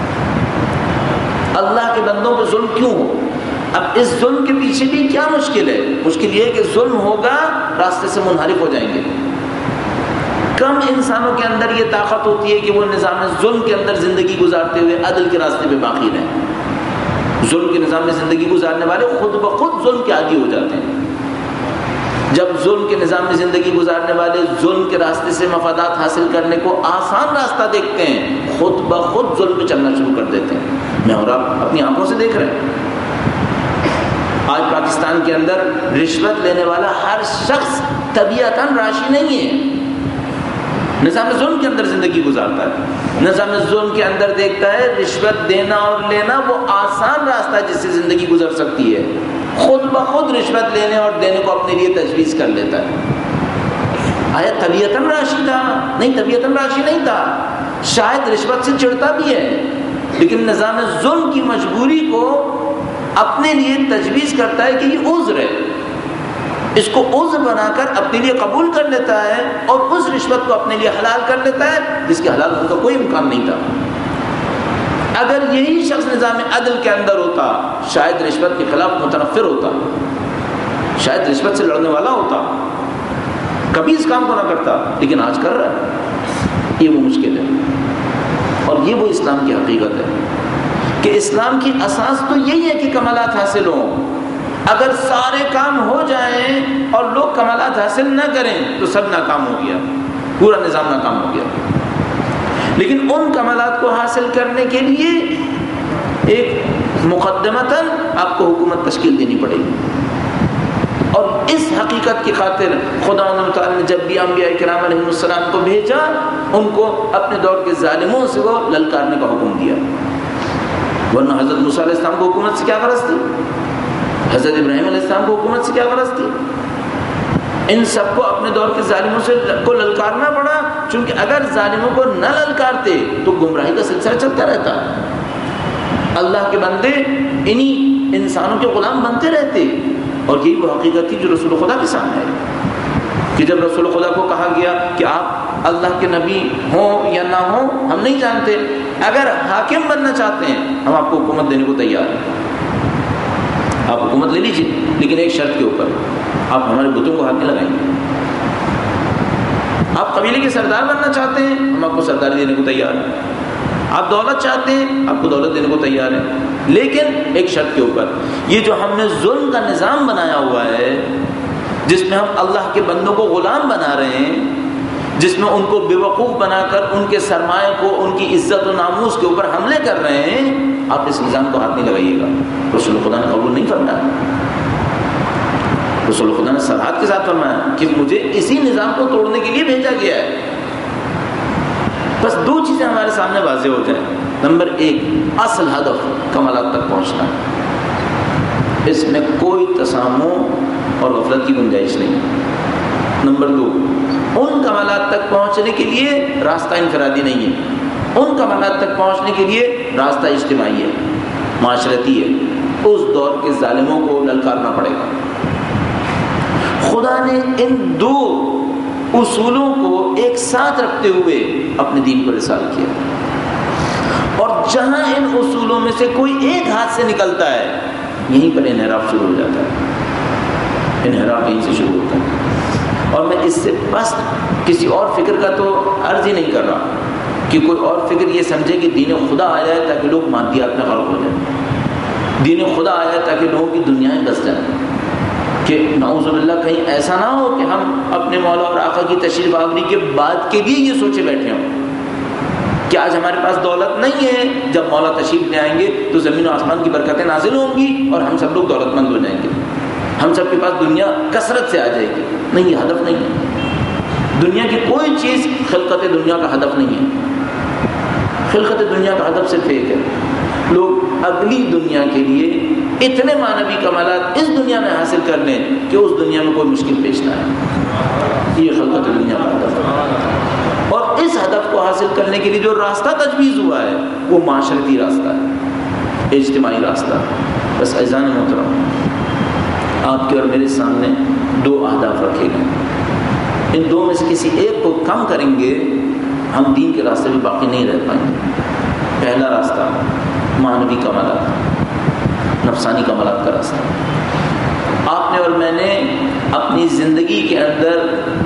اللہ کے بندوں پہ ظلم کیوں ہو؟ اب اس ظلم کے پیچھے بھی کیا مشکل ہے؟ مشکل یہ ہے کہ ظلم ہوگا راستے سے منحرف ہو جائیں گے۔ کم انسانوں کے اندر یہ طاقت ہوتی ہے کہ وہ نظام ظلم کے اندر زندگی گزارتے ہوئے عدل کے راستے پہ باقی رہیں۔ ظلم کے نظام میں زندگی گزارنے والے خود بخود ظلم کے عادی ہو جاتے ہیں۔ جب ظلم کے نظام میں زندگی گزارنے والے ظلم کے راستے سے مفادات حاصل کرنے کو آسان راستہ دیکھتے ہیں، خود بخود ظلم پہ چلنا شروع کر دیتے ہیں۔ میں اور آپ اپنی آنکھوں سے دیکھ رہے ہیں، آج پاکستان کے اندر رشوت لینے والا ہر شخص طبیعتاً راشی نہیں ہے، نظام ظلم کے اندر زندگی گزارتا ہے، نظام ظلم کے اندر دیکھتا ہے رشوت دینا اور لینا وہ آسان راستہ ہے جس سے زندگی گزر سکتی ہے، خود بخود رشوت لینے اور دینے کو اپنے لیے تجویز کر لیتا ہے۔ آیا طبیعتاً راشی تھا؟ نہیں، طبیعتاً راشی نہیں تھا، شاید رشوت سے چڑھتا بھی ہے، لیکن نظام ظلم کی مجبوری کو اپنے لیے تجویز کرتا ہے کہ یہ عذر ہے، اس کو عذر بنا کر اپنے لیے قبول کر لیتا ہے اور اس رشوت کو اپنے لیے حلال کر لیتا ہے جس کے حلال ہونے کا کوئی امکان نہیں تھا۔ اگر یہی شخص نظام عدل کے اندر ہوتا شاید رشوت کے خلاف متنفر ہوتا، شاید رشوت سے لڑنے والا ہوتا، کبھی اس کام کو نہ کرتا، لیکن آج کر رہا ہے۔ یہ وہ مشکل ہے اور یہ وہ اسلام کی حقیقت ہے۔ کہ اسلام کی اساس تو یہی ہے کہ کمالات حاصل ہوں. اگر سارے کام ہو جائیں اور لوگ کمالات حاصل نہ کریں تو سب ناکام ہو گیا، پورا نظام ناکام ہو گیا. لیکن ان کمالات کو حاصل کرنے کے لیے ایک مقدمتاً آپ کو حکومت تشکیل دینی پڑے گی. اور اس حقیقت کی خاطر خدا تعالیٰ نے جب بھی انبیاء کرام علیہ السلام کو بھیجا، ان کو اپنے دور کے ظالموں سے وہ للکارنے کا حکم دیا. ورنہ حضرت موسیٰ علیہ السلام کو حکومت سے کیا غرض تھی؟ حضرت ابراہیم علیہ السلام کو حکومت سے کیا غرض تھی؟ ان سب کو اپنے دور کے ظالموں سے کو للکارنا پڑا، چونکہ اگر ظالموں کو نہ للکارتے تو گمراہی کا سلسلہ چلتا رہتا. اللہ کے بندے انہی انسانوں کے غلام بنتے رہتے. اور یہی وہ حقیقت تھی جو رسول خدا کے سامنے ہے کہ جب رسول خدا کو کہا گیا کہ آپ اللہ کے نبی ہوں یا نہ ہوں ہم نہیں جانتے، اگر حاکم بننا چاہتے ہیں ہم آپ کو حکومت دینے کو تیار ہیں، آپ حکومت لے لیجیے، لیکن ایک شرط کے اوپر، آپ ہمارے بتوں کو ہاتھ نہیں لگائیں گے. آپ قبیلے کے سردار بننا چاہتے ہیں ہم آپ کو سرداری دینے کو تیار ہیں، آپ دولت چاہتے ہیں آپ کو دولت دینے کو تیار ہیں، لیکن ایک شرط کے اوپر. یہ جو ہم نے ظلم کا نظام بنایا ہوا ہے، جس میں ہم اللہ کے بندوں کو غلام بنا رہے ہیں، جس میں ان کو بے وقوف بنا کر ان کے سرمایہ کو، ان کی عزت و ناموس کے اوپر حملے کر رہے ہیں، آپ اس نظام کو ہاتھ نہیں لگائیے گا. رسول خدا نے قبول نہیں فرمایا. رسول خدا نے صراحت کے ساتھ فرمایا کہ مجھے اسی نظام کو توڑنے کے لیے بھیجا گیا ہے. بس دو چیزیں ہمارے سامنے واضح ہو جائیں. نمبر ایک، اصل ہدف کمالات تک پہنچنا، اس میں کوئی تسامح اور غفلت کی گنجائش نہیں. نمبر دو، ان کمالات تک پہنچنے کے لیے راستہ انفرادی نہیں ہے، ان کمالات تک پہنچنے کے لیے راستہ اجتماعی ہے، معاشرتی ہے. اس دور کے ظالموں کو للکارنا پڑے گا. خدا نے ان دو اصولوں کو ایک ساتھ رکھتے ہوئے اپنے دین پر ارسال کیا. اور جہاں ان اصولوں میں سے کوئی ایک ہاتھ سے نکلتا ہے یہیں پر انحراف شروع ہو جاتا ہے. انحراف یہیں سے شروع ہوتا ہے. اور میں اس سے بس کسی اور فکر کا تو عرض ہی نہیں کر رہا کہ کوئی اور فکر یہ سمجھے کہ دین خدا آیا ہے تاکہ لوگ مادیات میں غرق ہو جائیں، دین خدا آیا ہے تاکہ لوگوں کی دنیایں بس جائیں، کہ نعوذ باللہ کہیں ایسا نہ ہو کہ ہم اپنے مولا اور آقا کی تشریف آوری کے بعد کے لیے یہ سوچے بیٹھے ہوں کہ آج ہمارے پاس دولت نہیں ہے، جب مولا تشریف لے آئیں گے تو زمین و آسمان کی برکتیں نازل ہوں گی اور ہم سب لوگ دولت مند ہو جائیں گے، ہم سب کے پاس دنیا کثرت سے آ جائے گی. نہیں، یہ ہدف نہیں ہے. دنیا کی کوئی چیز خلقت دنیا کا ہدف نہیں ہے. خلقت دنیا کا ہدف صرف ایک ہے، لوگ اگلی دنیا کے لیے اتنے معنوی کمالات اس دنیا میں حاصل کر لیں کہ اس دنیا میں کوئی مشکل پیش نہ آئے. یہ خلقت دنیا کا ہدف ہے. اور اس ہدف کو حاصل کرنے کے لیے جو راستہ تجویز ہوا ہے وہ معاشرتی راستہ ہے، اجتماعی راستہ. بس عزیزان محترم، آپ کے اور میرے سامنے دو اہداف رکھے گئے. ان دو میں سے کسی ایک کو کم کریں گے ہم دین کے راستے میں باقی نہیں رہ پائیں گے. پہلا راستہ معنوی کمالات، نفسانی کمالات کا راستہ. آپ نے اور میں نے اپنی زندگی کے اندر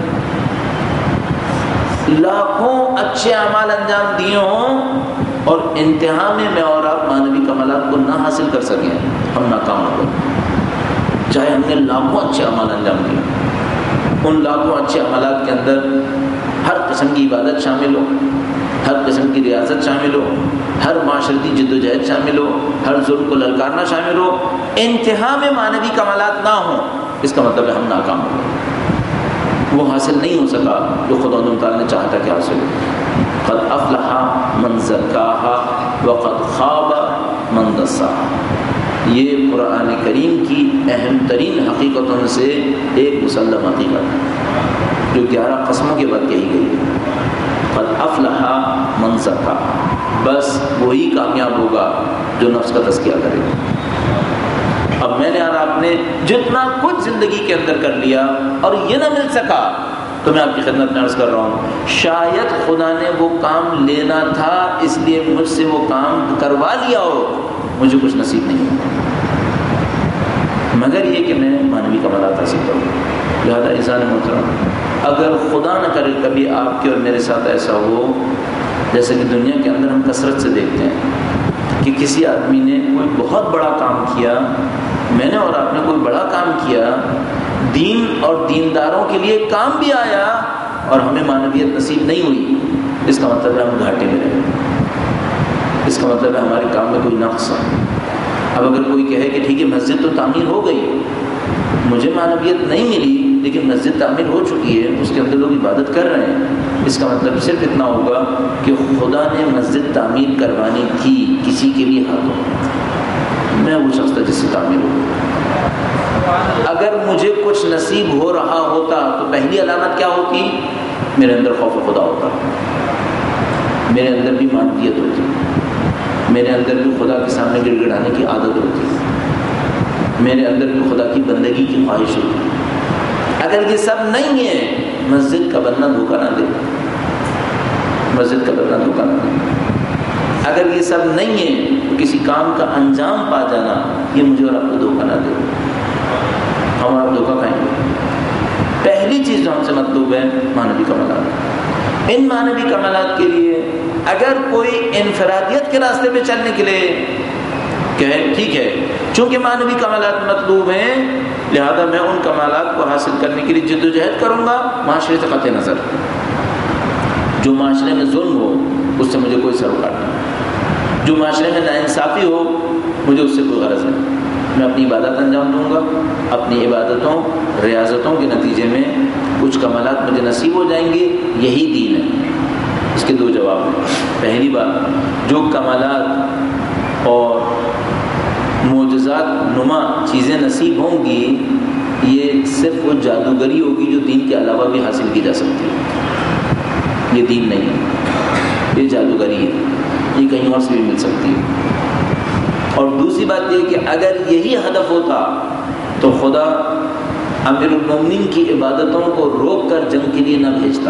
لاکھوں اچھے اعمال انجام دیے ہوں اور انتہا میں میں اور آپ معنوی کمالات کو نہ حاصل کر سکیں، ہم ناکام ہو گئے. چاہے ہم نے لاکھوں اچھے اعمال انجام دیے، ان لاکھوں اچھے عملات کے اندر ہر قسم کی عبادت شامل ہو، ہر قسم کی ریاضت شامل ہو، ہر معاشرتی جد و جہد شامل ہو، ہر ظلم کو للکارنا شامل ہو، انتہا میں معنوی کمالات نہ ہوں، اس کا مطلب ہے ہم ناکام ہو گئے. وہ حاصل نہیں ہو سکا جو خدا تعالیٰ نے چاہتا کہ حاصل ہو. قد افلح من زکاها وقد خاب من دساها. یہ قرآن کریم کی اہم ترین حقیقتوں میں سے ایک مسلم حقیقت ہے جو گیارہ قسموں کے بعد کہی گئی ہے. قد افلح من زکاها. بس وہی کامیاب ہوگا جو نفس کا تزکیہ کرے گا. اب میں نے اور آپ نے جتنا کچھ زندگی کے اندر کر لیا اور یہ نہ مل سکا تو میں آپ کی خدمت میں عرض کر رہا ہوں شاید خدا نے وہ کام لینا تھا اس لیے مجھ سے وہ کام کروا لیا ہو، مجھے کچھ نصیب نہیں ہوا، مگر یہ کہ میں معنوی کمالات حاصل کروں. لہٰذا انسان محترم، اگر خدا نہ کرے کبھی آپ کے اور میرے ساتھ ایسا ہو جیسے کہ دنیا کے اندر ہم کثرت سے دیکھتے ہیں کہ کسی آدمی نے کوئی بہت بڑا کام کیا، میں نے اور آپ نے کوئی بڑا کام کیا، دین اور دینداروں کے لیے کام بھی آیا اور ہمیں معنویت نصیب نہیں ہوئی، اس کا مطلب ہے ہم گھاٹے میں رہے، اس کا مطلب ہے ہمارے کام میں کوئی نقص ہے۔ اب اگر کوئی کہے کہ ٹھیک ہے مسجد تو تعمیر ہو گئی، مجھے معنویت نہیں ملی لیکن مسجد تعمیر ہو چکی ہے، اس کے اندر لوگ عبادت کر رہے ہیں، اس کا مطلب صرف اتنا ہوگا کہ خدا نے مسجد تعمیر کروانی تھی کسی کے بھی ہاتھوں، میں وہ شخص تھا جس سے تعمیر ہو۔ اگر مجھے کچھ نصیب ہو رہا ہوتا تو پہلی علامت کیا ہوتی؟ میرے اندر خوف خدا ہوتا، میرے اندر بھی معنویت ہوتی، میرے اندر بھی خدا کے سامنے گڑ گڑانے کی عادت ہوتی، میرے اندر بھی خدا کی بندگی کی خواہش ہوتی۔ اگر یہ سب نہیں ہے، مسجد کا بننا دھوکہ نہ دے، مسجد کا بننا دھوکہ نہ دے۔ اگر یہ سب نہیں ہے تو کسی کام کا انجام پا جانا، یہ مجھے اور آپ کو دھوکہ نہ دے، ہم اور آپ دھوکہ کھائیں گے۔ پہلی چیز جو ہم سے مطلوب ہے معنوی کمالات۔ ان معنوی کمالات کے لیے اگر کوئی انفرادیت کے راستے پہ چلنے کے لیے کہے ٹھیک ہے چونکہ معنوی کمالات مطلوب ہیں لہذا میں ان کمالات کو حاصل کرنے کے لیے جد و جہد کروں گا، معاشرے سے قطع نظر، جو معاشرے میں ظلم ہو اس سے مجھے کوئی سروکار نہیں، جو معاشرے میں ناانصافی ہو مجھے اس سے کوئی غرض نہیں، میں اپنی عبادت انجام دوں گا، اپنی عبادتوں ریاضتوں کے نتیجے میں کچھ کمالات مجھے نصیب ہو جائیں گے، یہی دین ہے۔ اس کے دو جواب ہیں۔ پہلی بات، جو کمالات اور معجزات نما چیزیں نصیب ہوں گی یہ صرف وہ جادوگری ہوگی جو دین کے علاوہ بھی حاصل کی جا سکتی ہے، یہ دین نہیں ہے، یہ جادوگری ہے، یہ کہیں اور سے بھی مل سکتی ہے۔ اور دوسری بات یہ کہ اگر یہی ہدف ہوتا تو خدا امیر المومنین کی عبادتوں کو روک کر جنگ کے لیے نہ بھیجتا،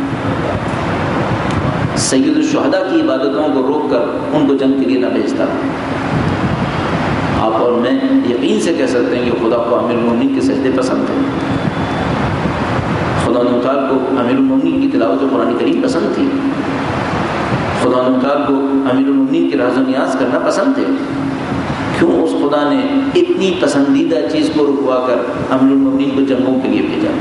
سید الشہداء کی عبادتوں کو روک کر ان کو جنگ کے لیے نہ بھیجتا۔ آپ اور میں یقین سے کہہ سکتے ہیں کہ خدا کو امیر المومنین کے سجدے پسند ہیں، خدا تعالیٰ کو امیر المومنین کی تلاوت قرآن کریم پسند تھی، خدا تعالیٰ کو امیر المومنین کے راز و نیاز کرنا پسند تھے۔ کیوں اس خدا نے اتنی پسندیدہ چیز کو رکوا کر امیر المومنین کو جنگوں کے لیے بھیجا؟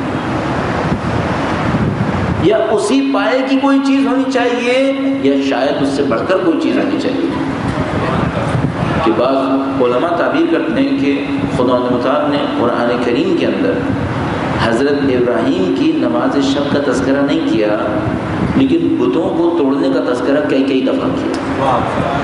یا اسی پائے کی کوئی چیز ہونی چاہیے یا شاید اس سے بڑھ کر کوئی چیز ہونی چاہیے؟ کہ بعض علماء تعبیر کرتے ہیں کہ خدا متعال نے قرآن کریم کے اندر حضرت ابراہیم کی نماز شب کا تذکرہ نہیں کیا لیکن بتوں کو توڑنے کا تذکرہ کئی کئی دفعہ کیا۔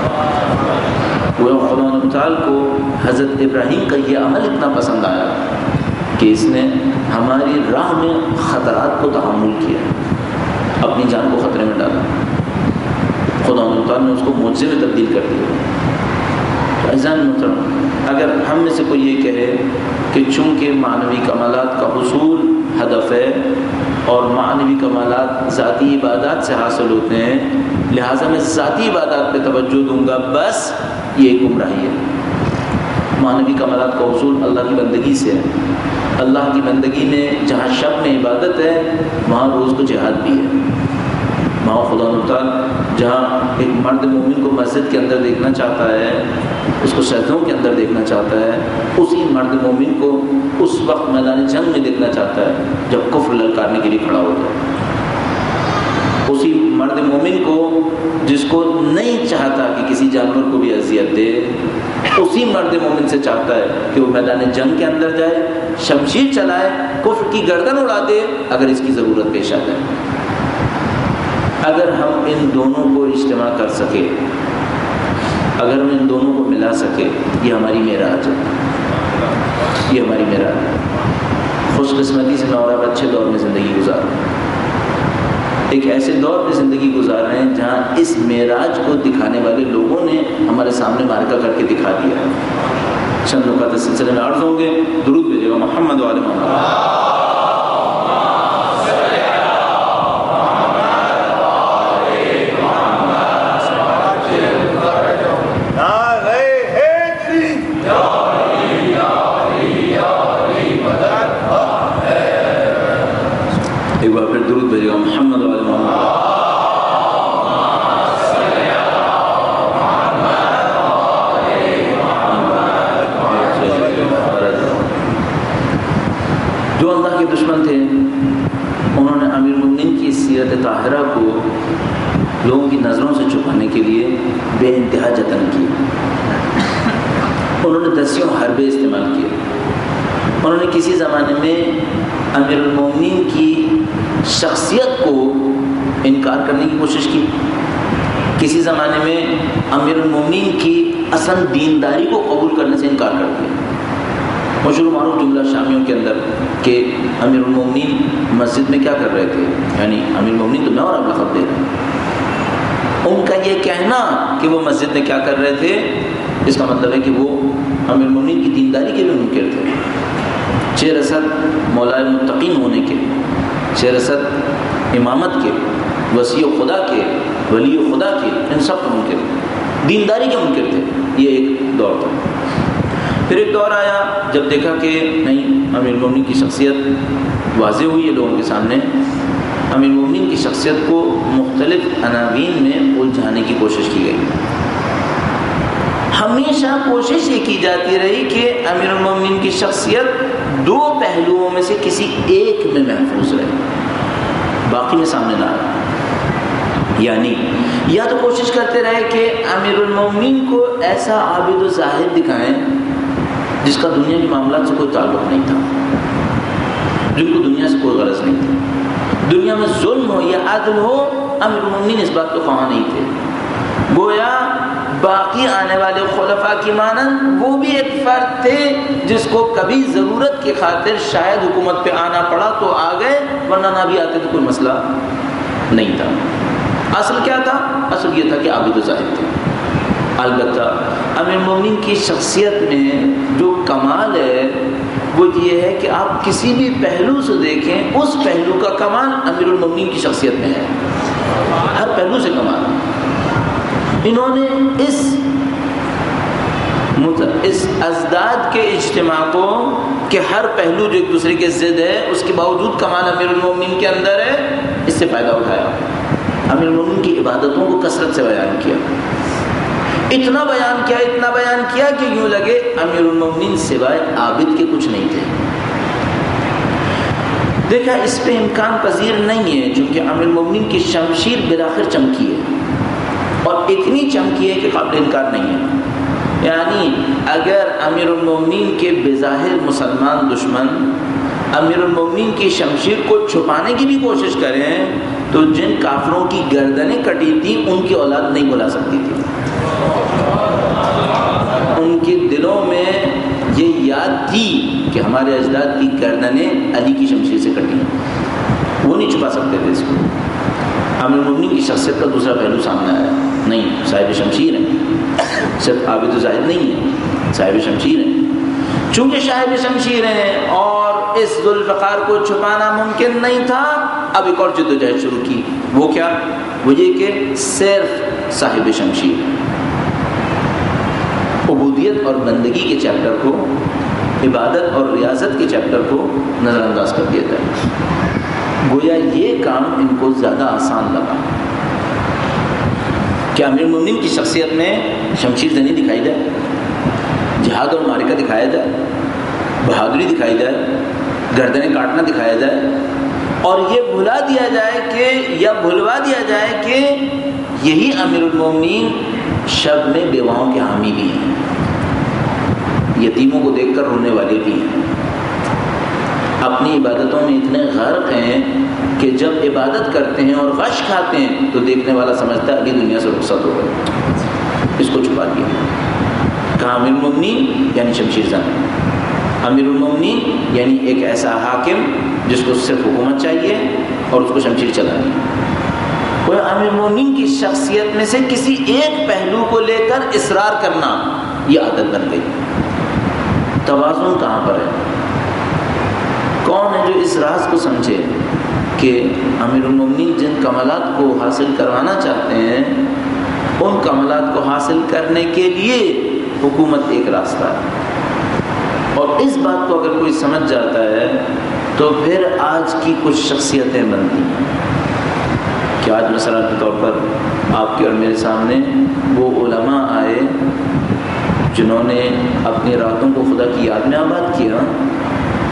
وہ خدا متعال کو حضرت ابراہیم کا یہ عمل اتنا پسند آیا کہ اس نے ہماری راہ میں خطرات کو تحمل کیا، اپنی جان کو خطرے میں ڈالا، خدا متعال نے اس کو معجزے میں تبدیل کر دیا۔ عزیزان محترم، اگر ہم میں سے کوئی یہ کہے کہ چونکہ معنوی کمالات کا حصول ہدف ہے اور معنوی کمالات ذاتی عبادات سے حاصل ہوتے ہیں لہٰذا میں ذاتی عبادات پہ توجہ دوں گا، بس یہ ایک گمراہی ہے۔ معنوی کمالات کا حصول اللہ کی بندگی سے ہے، اللہ کی بندگی میں جہاں شب میں عبادت ہے وہاں روز کو جہاد بھی ہے، وہاں خدا تعالیٰ جہاں ایک مرد مومن کو مسجد کے اندر دیکھنا چاہتا ہے، اس کو سجدوں کے اندر دیکھنا چاہتا ہے، اسی مرد مومن کو اس وقت میدان جنگ میں دیکھنا چاہتا ہے جب کفر للکارنے کے لیے کھڑا ہوتا ہے، اسی مرد مومن کو جس کو نہیں چاہتا کہ کسی جانور کو بھی اذیت دے، اسی مرد مومن سے چاہتا ہے کہ وہ میدان جنگ کے اندر جائے، شمشیر چلائے، کفر کی گردن اڑا دے اگر اس کی ضرورت پیش آ جائے۔ اگر ہم ان دونوں کو اجتماع کر سکے، اگر ہم ان دونوں کو ملا سکے، یہ ہماری معراج ہے، یہ ہماری معراج ہے۔ خوش قسمتی سے میں اور آپ اچھے دور میں زندگی گزار رہے ہیں، ایک ایسے دور میں زندگی گزار رہے ہیں جہاں اس معراج کو دکھانے والے لوگوں نے ہمارے سامنے مارکا کر کے دکھا دیا ہے۔ چند نکات اس سلسلے میں عرض ہوں گے، درود بھیجیے گا محمد و آل محمد۔ ایک بار پھر درود بھیجیے گا محمد و آل محمد۔ جو اللہ کے دشمن تھے انہوں نے امیر المومنین کی سیرت طاہرہ کو لوگوں کی نظروں سے چھپانے کے لیے بے انتہا جتن کیے، انہوں نے دسیوں حربے استعمال کیے، انہوں نے کسی زمانے میں امیر المومنین کی شخصیت کو انکار کرنے کی کوشش کی، کسی زمانے میں امیر المومنین کی اصل دینداری کو قبول کرنے سے انکار کر دیا۔ مشہور معروف جملہ شامیوں کے اندر کہ امیر المومنین مسجد میں کیا کر رہے تھے، یعنی امیر المومنین تو میں اور اب لقب دے رہے ہیں، ان کا یہ کہنا کہ وہ مسجد میں کیا کر رہے تھے اس کا مطلب ہے کہ وہ امیر المومنین کی دینداری کے بھی منکر تھے، چھ رسد مولا المتقین ہونے کے، چھ رسد امامت کے، وصی و خدا کے، ولی و خدا کے، ان سب کے منکر، دینداری کے منکر تھے۔ یہ ایک دور تھا۔ پھر ایک دور آیا جب دیکھا کہ نہیں، امیر المومنین کی شخصیت واضح ہوئی ہے لوگوں کے سامنے، امیر المومنین کی شخصیت کو مختلف عناوین میں الجھانے کی کوشش کی گئی۔ ہمیشہ کوشش یہ کی جاتی رہی کہ امیر المومنین کی شخصیت دو پہلوؤں میں سے کسی ایک میں محفوظ رہے، باقی میں سامنے نہ آئے۔ یعنی یا تو کوشش کرتے رہے کہ امیر المومنین کو ایسا عابد و زاہد دکھائیں جس کا دنیا کے معاملات سے کوئی تعلق نہیں تھا، جن کو دنیا سے کوئی غرض نہیں تھی، دنیا میں ظلم ہو یا عدل ہو امیر المومنین اس بات کو خواہاں نہیں تھے۔ گویا باقی آنے والے خلفاء کی مانند وہ بھی ایک فرد تھے جس کو کبھی ضرورت کی خاطر شاید حکومت پہ آنا پڑا تو آ گئے، ورنہ نہ بھی آتے تو کوئی مسئلہ نہیں تھا۔ اصل کیا تھا؟ اصل یہ تھا کہ عابد و زاہد تھے۔ البتہ امیر المومنین کی شخصیت میں جو کمال ہے وہ یہ ہے کہ آپ کسی بھی پہلو سے دیکھیں، اس پہلو کا کمال امیر المومنین کی شخصیت میں ہے، ہر پہلو سے کمال۔ انہوں نے اس اس ازداد کے اجتماع کو کہ ہر پہلو جو ایک دوسرے کے ضد ہے اس کے باوجود کمال امیر المومنین کے اندر ہے، اس سے فائدہ اٹھایا۔ امیر المومنین کی عبادتوں کو کثرت سے بیان کیا، اتنا بیان کیا اتنا بیان کیا کہ یوں لگے امیر المومنین سوائے عابد کے کچھ نہیں تھے۔ دیکھا اس پہ امکان پذیر نہیں ہے، چونکہ امیر المومنین کی شمشیر بالآخر چمکی ہے، اور اتنی چمکی ہے کہ قابل انکار نہیں ہے۔ یعنی اگر امیر المومنین کے بظاہر مسلمان دشمن امیر المومنین کی شمشیر کو چھپانے کی بھی کوشش کریں تو جن کافروں کی گردنیں کٹی تھیں ان کی اولاد نہیں بلا سکتی تھی، ان کے دلوں میں یہ یاد تھی کہ ہمارے اجداد کی گردنیں علی کی شمشیر سے کٹی، وہ نہیں چھپا سکتے تھے اس کو۔ امیر المومنین کی شخصیت کا دوسرا پہلو سامنے آیا، نہیں صاحب شمشیر ہیں، صرف عابد و زاہد نہیں ہیں، صاحب شمشیر ہیں۔ چونکہ صاحب شمشیر ہیں اور اس ذوالفقار کو چھپانا ممکن نہیں تھا، اب ایک اور جدوجہد شروع کی۔ وہ کیا؟ وہ یہ کہ صرف صاحب شمشیر، عبودیت اور بندگی کے چیپٹر کو، عبادت اور ریاضت کے چیپٹر کو نظر انداز کر دیا جائے۔ گویا یہ کام ان کو زیادہ آسان لگا کہ امیر المومنین کی شخصیت میں شمشیر زنی دکھائی جائے، جہاد اور معرکہ دکھایا جائے، بہادری دکھائی جائے، گردنیں کاٹنا دکھایا جائے، اور یہ بھلا دیا جائے کہ یا بھلوا دیا جائے کہ یہی امیر المومنین شب میں بیواؤں کے حامی بھی ہیں، یتیموں کو دیکھ کر رونے والے بھی ہیں، اپنی عبادتوں میں اتنے غرق ہیں کہ جب عبادت کرتے ہیں اور غش کھاتے ہیں تو دیکھنے والا سمجھتا ہے ابھی دنیا سے رخصت ہو گئے، اس کو چھپا دیا۔ کہا امیر المومنین یعنی شمشیر زن، امیر المومنین یعنی ایک ایسا حاکم جس کو صرف حکومت چاہیے اور اس کو شمشیر چلانی۔ کوئی امیر المومنین کی شخصیت میں سے کسی ایک پہلو کو لے کر اصرار کرنا یہ عادت بن گئی۔ توازن کہاں پر ہے؟ کون ہے جو اس راز کو سمجھے کہ امیر المومنین جن کمالات کو حاصل کروانا چاہتے ہیں ان کمالات کو حاصل کرنے کے لیے حکومت ایک راستہ ہے، اور اس بات کو اگر کوئی سمجھ جاتا ہے تو پھر آج کی کچھ شخصیتیں بنتی ہیں کہ آج مثلا کے طور پر آپ کے اور میرے سامنے وہ علماء آئے جنہوں نے اپنی راتوں کو خدا کی یاد میں آباد کیا،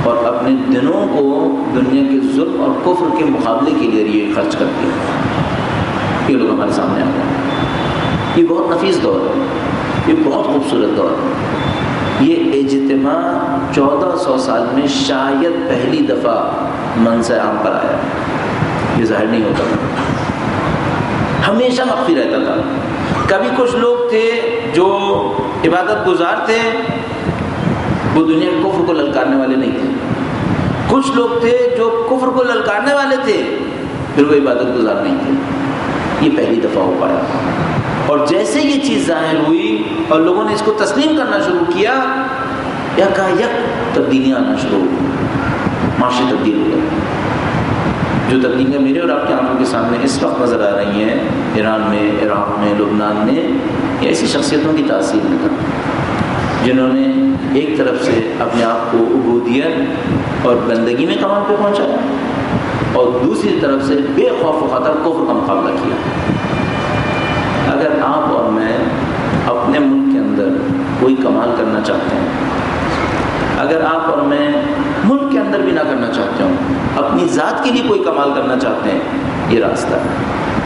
اور اپنے دنوں کو دنیا کے ظلم اور کفر کے مقابلے کے لیے خرچ کرتی ہے۔ یہ لوگ ہمارے سامنے آ گئے۔ یہ بہت نفیس دور ہے، یہ بہت خوبصورت دور ہے۔ یہ اجتماع چودہ سو سال میں شاید پہلی دفعہ منظر عام پر آیا، یہ ظاہر نہیں ہوتا تھا، ہمیشہ مخفی رہتا تھا۔ کبھی کچھ لوگ تھے جو عبادت گزار تھے، وہ دنیا کے کفر کو للکارنے والے نہیں تھے۔ کچھ لوگ تھے جو کفر کو للکارنے والے تھے، پھر وہ عبادت گزار نہیں تھے۔ یہ پہلی دفعہ ہو پایا، اور جیسے یہ چیز ظاہر ہوئی اور لوگوں نے اس کو تسلیم کرنا شروع کیا، یا کہا یک تبدیلیاں آنا شروع ہو، معاشی تبدیل ہو گئی۔ جو تبدیلیاں میرے اور آپ کی آنکھوں کے سامنے اس وقت نظر آ رہی ہیں ایران میں، عراق میں، لبنان میں، یہ ایسی شخصیتوں کی تاثیر میں تھا جنہوں نے ایک طرف سے اپنے آپ کو عبودیت اور بندگی میں کمال پہ پہنچایا، اور دوسری طرف سے بے خوف و خطر کفر کا مقابلہ کیا۔ اگر آپ اور میں اپنے ملک کے اندر کوئی کمال کرنا چاہتے ہیں، اگر آپ اور میں ملک کے اندر بھی نہ کرنا چاہتے ہوں، اپنی ذات کے لیے کوئی کمال کرنا چاہتے ہیں، یہ راستہ ہے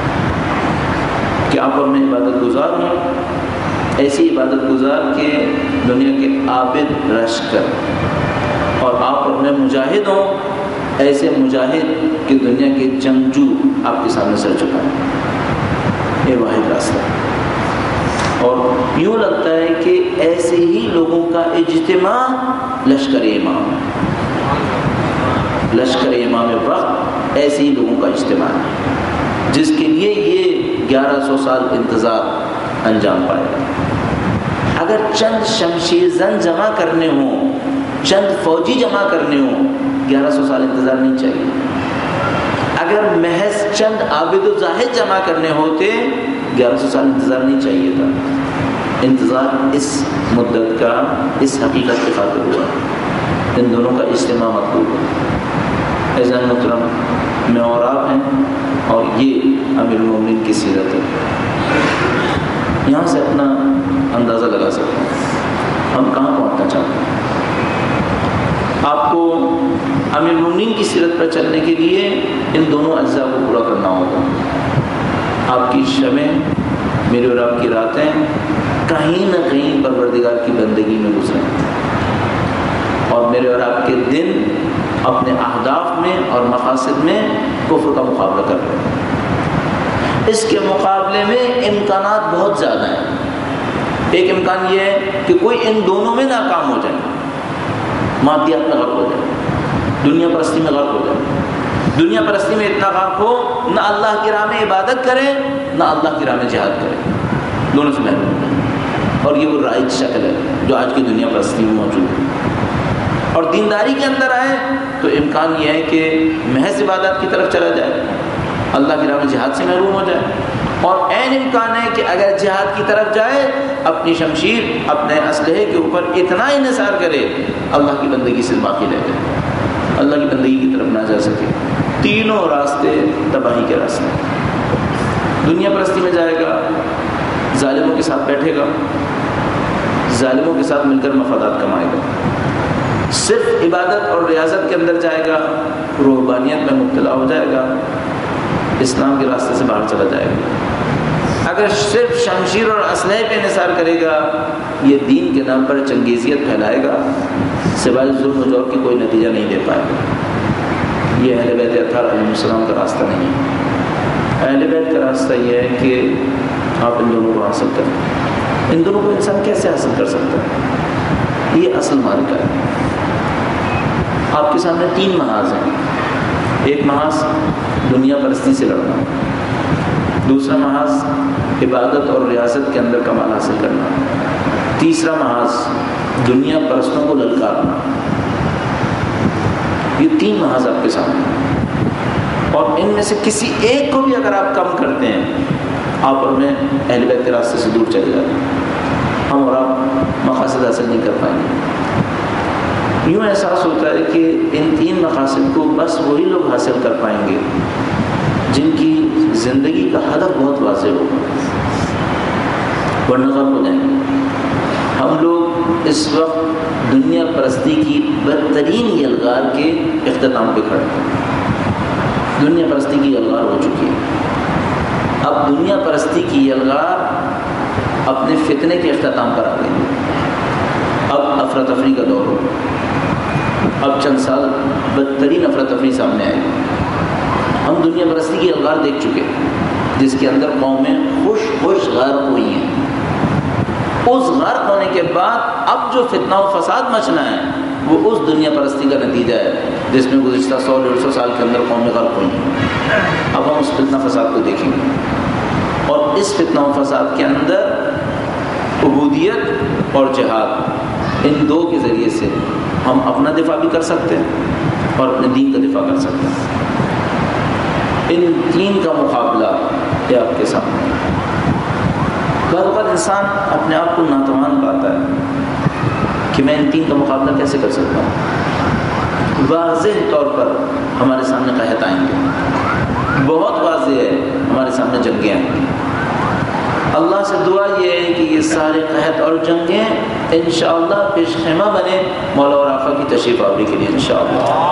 کہ آپ اور میں عبادت گزار ہوں، ایسی عبادت گزار کہ دنیا کے عابد رش کر، اور آپ اور میں مجاہد ہوں، ایسے مجاہد کہ دنیا کے جنگجو آپ کے سامنے سر جھکائیں۔ یہ واحد راستہ ہے، اور یوں لگتا ہے کہ ایسے ہی لوگوں کا اجتماع لشکر امام، لشکر امام وقت ایسے ہی لوگوں کا اجتماع ہے جس کے لیے یہ گیارہ سو سال انتظار انجام پائے۔ اگر چند شمشیر زن جمع کرنے ہوں، چند فوجی جمع کرنے ہوں، گیارہ سو سال انتظار نہیں چاہیے۔ اگر محض چند عابد و زاہد جمع کرنے ہوتے، گیارہ سو سال انتظار نہیں چاہیے تھا۔ انتظار اس مدت کا اس حقیقت کی خاطر ہوا، ان دونوں کا اجتماع مطلوب ہے۔ عزیزان محترم، میں اور آپ ہیں، اور یہ امیر المومنین کی سیرت ہے۔ یہاں سے اپنا اندازہ لگا سکتے ہیں ہم کہاں پہنچنا چاہتے ہیں۔ آپ کو امیر المومنین کی سیرت پر چلنے کے لیے ان دونوں اجزاء کو پورا کرنا ہوگا۔ آپ کی شبیں، میری اور آپ کی راتیں کہیں نہ کہیں پروردگار کی بندگی میں گزریں، اور میرے اور آپ کے دن اپنے اہداف میں اور مقاصد میں کفر کا مقابلہ کر رہے ہیں۔ اس کے مقابلے میں امکانات بہت زیادہ ہیں۔ ایک امکان یہ ہے کہ کوئی ان دونوں میں ناکام ہو جائے، مادیات میں غرق ہو جائے، دنیا پرستی میں غرق ہو جائے، دنیا پرستی میں اتنا غرق ہو نہ اللہ کی راہ میں عبادت کرے نہ اللہ کی راہ میں جہاد کرے، دونوں سے محروم ہو جائے۔ اور یہ وہ رائج شکل ہے جو آج کی دنیا پرستی میں موجود ہے۔ اور دینداری کے اندر آئے تو امکان یہ ہے کہ محض عبادت کی طرف چلا جائے، اللہ کی راہ میں جہاد سے محروم ہو جائے، اور عین امکان ہے کہ اگر جہاد کی طرف جائے اپنی شمشیر اپنے اسلحے کے اوپر اتنا انحصار کرے اللہ کی بندگی سے باقی رہ جائے، اللہ کی بندگی کی طرف نہ جا سکے۔ تینوں راستے تباہی کے راستے۔ دنیا پرستی میں جائے گا، ظالموں کے ساتھ بیٹھے گا، ظالموں کے ساتھ مل کر مفادات کمائے گا۔ صرف عبادت اور ریاضت کے اندر جائے گا، روحانیت میں مبتلا ہو جائے گا، اسلام کے راستے سے باہر چلا جائے گا۔ اگر صرف شمشیر اور اسلحے پہ انحصار کرے گا، یہ دین کے نام پر چنگیزیت پھیلائے گا، سوائے ظلم و جور کی کوئی نتیجہ نہیں دے پائے گا۔ یہ اہل بیت اطہار علیہ السلام کا راستہ نہیں ہے۔ اہل بیت کا راستہ یہ ہے کہ آپ ان دونوں کو حاصل کریں۔ ان دونوں کو انسان کیسے حاصل کر سکتا ہے؟ یہ اصل معرکہ ہے۔ آپ کے سامنے تین محاذ ہیں۔ ایک محاذ دنیا پرستی سے لڑنا، دوسرا محاذ عبادت اور ریاست کے اندر کمال حاصل کرنا، تیسرا محاذ دنیا پرستوں کو للکارنا۔ یہ تین محاذ آپ کے سامنے ہیں، اور ان میں سے کسی ایک کو بھی اگر آپ کم کرتے ہیں، آپ اور میں اہل بیت کے راستے سے دور چلے جاتے ہیں، ہم اور آپ مقاصد حاصل نہیں کر پائیں گے۔ یوں احساس ہوتا ہے کہ ان تین مقاصد کو بس وہی لوگ حاصل کر پائیں گے جن کی زندگی کا ہدف بہت واضح ہوگا، ورنہ غرق ہو جائیں گے۔ ہم لوگ اس وقت دنیا پرستی کی بدترین یلغار کے اختتام پہ کھڑے ہیں۔ دنیا پرستی کی یلغار ہو چکی ہے، اب دنیا پرستی کی یلغار اپنے فتنے کے اختتام پر آ گئی۔ اب افراتفری کا دور ہو، اب چند سال بدترین افراتفری سامنے آئے۔ ہم دنیا پرستی کی یلغار دیکھ چکے جس کے اندر قومیں خوش خوش غرق ہوئی ہیں۔ اس غرق ہونے کے بعد اب جو فتنہ و فساد مچنا ہے وہ اس دنیا پرستی کا نتیجہ ہے جس میں گزشتہ سو ڈیڑھ سو سال کے اندر قومیں غرق ہوئی ہیں۔ اب ہم اس فتنہ فساد کو دیکھیں گے، اور اس فتنہ و فساد کے اندر عبودیت اور جہاد، ان دو کے ذریعے سے ہم اپنا دفاع بھی کر سکتے ہیں اور اپنے دین کا دفاع کر سکتے ہیں۔ ان تین کا مقابلہ یہ آپ کے سامنے ہے۔ بعض اوقات انسان اپنے آپ کو ناتوان پاتا ہے کہ میں ان تین کا مقابلہ کیسے کر سکتا ہوں۔ واضح طور پر ہمارے سامنے قحط آئیں گے، بہت واضح ہے ہمارے سامنے جنگیں آئیں گی۔ اللہ سے دعا یہ ہے کہ یہ سارے قحط اور جنگیں انشاءاللہ پیش خیمہ بنے مولا اور آقا کی تشریف آوری کے لیے انشاءاللہ۔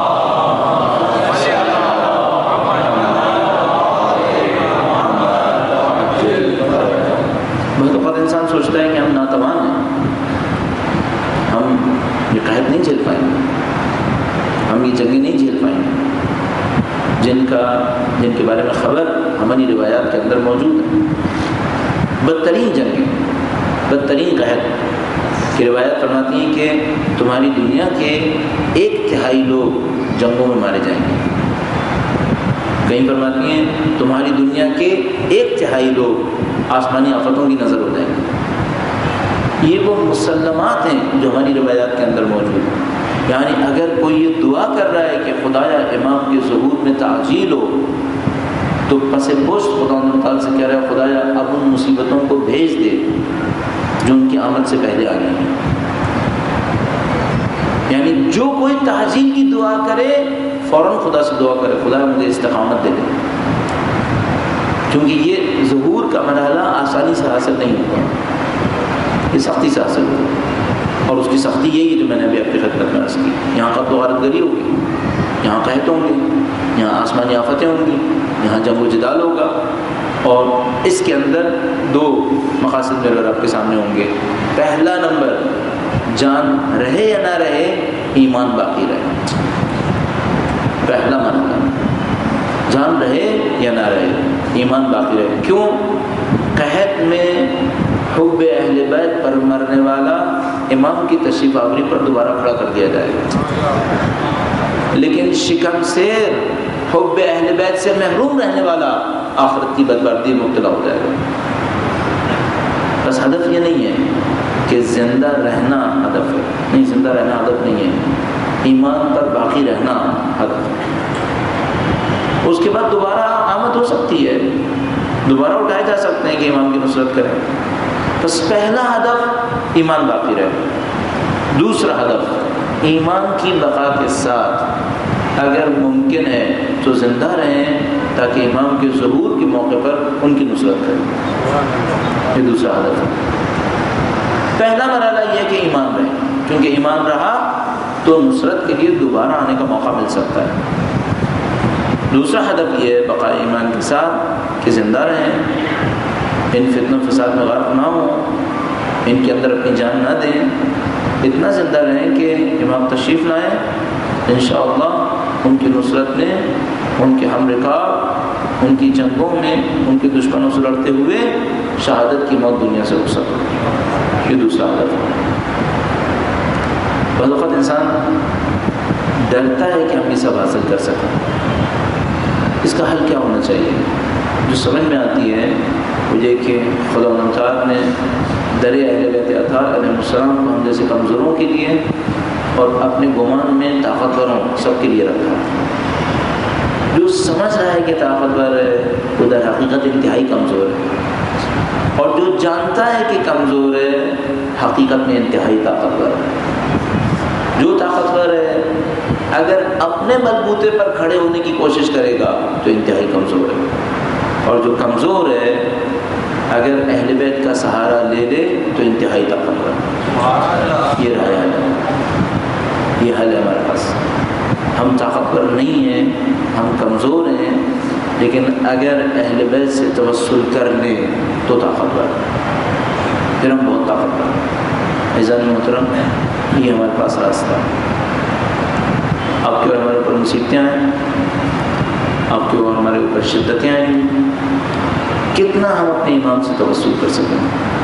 انسان سوچتا ہے کہ ہم ناتوان ہیں، ہم یہ قحط نہیں جھیل پائیں گے، ہم یہ جنگیں نہیں جھیل پائیں گے جن کا جن کے بارے میں خبر ہماری روایات کے اندر موجود ہے۔ بدترین جنگیں، بدترین قحط کی روایت فرماتی ہیں کہ تمہاری دنیا کے ایک تہائی لوگ جنگوں میں مارے جائیں گے۔ کہیں فرماتی ہیں تمہاری دنیا کے ایک تہائی لوگ آسمانی آفتوں کی نظر ہو جائیں گے۔ یہ وہ مسلمات ہیں جو ہماری روایات کے اندر موجود ہیں۔ یعنی اگر کوئی یہ دعا کر رہا ہے کہ خدایا امام کے ظہور میں تعجیل ہو، تو پس پشت خدا تعالیٰ سے کہہ رہا ہے خدایا اب ان مصیبتوں کو بھیج دے جو ان کی آمد سے پہلے آ گئی ہیں۔ یعنی جو کوئی تعجیل کی دعا کرے فوراً خدا سے دعا کرے خدا مجھے استقامت دے دے، کیونکہ یہ ظہور کا مرحلہ آسانی سے حاصل نہیں ہوتا، یہ سختی سے حاصل ہوتا، اور اس کی سختی یہی ہے جو میں نے ابھی آپ کی خدمت میں عرض کی۔ یہاں قتل و غارت گری ہوگی، یہاں قحط ہوں گے، یہاں آسمانی آفتیں ہوں گی، یہاں جنگ و جدال ہوگا، اور اس کے اندر دو مقاصد میرے اور آپ کے سامنے ہوں گے۔ پہلا نمبر، جان رہے یا نہ رہے ایمان باقی رہے۔ پہلا مرحلہ، جان رہے یا نہ رہے ایمان باقی رہے۔ کیوں؟ قحط میں حب اہل بیت پر مرنے والا امام کی تشریف آوری پر دوبارہ کھڑا کر دیا جائے گا، لیکن شکم سیر حب اہل بیت سے محروم رہنے والا آخرت کی بدبختی میں مبتلا ہو جائے گا۔ بس ہدف یہ نہیں ہے کہ زندہ رہنا ہدف ہے، نہیں، زندہ رہنا ہدف نہیں ہے، ایمان پر باقی رہنا ہدف ہے۔ اس کے بعد دوبارہ آمد ہو سکتی ہے، دوبارہ اٹھائے جا سکتے ہیں کہ امام کی نصرت کریں، بس پہلا ہدف ایمان باقی رہے۔ دوسرا ہدف ایمان کی بقا کے ساتھ اگر ممکن ہے تو زندہ رہیں تاکہ امام کے ظہور کے موقع پر ان کی نصرت کریں، یہ دوسرا ہدف ہے۔ پہلا مرحلہ یہ کہ ایمان رہے، کیونکہ ایمان رہا تو نصرت کے لیے دوبارہ آنے کا موقع مل سکتا ہے۔ دوسرا ہدف یہ ہے بقاء ایمان کے ساتھ کہ زندہ رہیں، ان فتنہ فساد میں غرق نہ ہوں، ان کے اندر اپنی جان نہ دیں، اتنا زندہ رہیں کہ امام تشریف لائیں، انشاءاللہ ان کی نصرت میں، ان کے ہم رکاب، ان کی جنگوں میں، ان کے دشمنوں سے لڑتے ہوئے شہادت کی موت دنیا سے ہو سکے، یہ دوسرا ہدف ہے۔ بعض اوقات انسان ڈرتا ہے کہ ہم یہ سب حاصل کر سکیں، اس کا حل کیا ہونا چاہیے؟ جو سمجھ میں آتی ہے وہ یہ کہ خدا تعالیٰ نے در اہل بیت اطہار علیہ السلام کو ہم جیسے کمزوروں کے لیے اور اپنے گمان میں طاقتوروں سب کے لیے رکھا۔ جو سمجھ رہا ہے کہ طاقتور ہے وہ در حقیقت انتہائی کمزور ہے، اور جو جانتا ہے کہ کمزور ہے حقیقت میں انتہائی طاقتور ہے۔ جو طاقتور ہے اگر اپنے بلبوتے پر کھڑے ہونے کی کوشش کرے گا تو انتہائی کمزور ہے، اور جو کمزور ہے اگر اہل بیت کا سہارا لے لے تو انتہائی طاقتور. یہ رہا حل ہے، یہ حل ہے ہمارے پاس. ہم طاقتور نہیں ہیں، ہم کمزور ہیں، لیکن اگر اہل بیت سے توسل کر لیں تو طاقتور، پھر ہم بہت طاقتور ہیں. عزیزان محترم، یہ ہمارے پاس راستہ ہے. آپ کے اور ہمارے اوپر مصیبتیں آئیں، آپ کے اور ہمارے اوپر شدتیں آئیں، کتنا ہم اپنے امام سے توسل کر سکیں،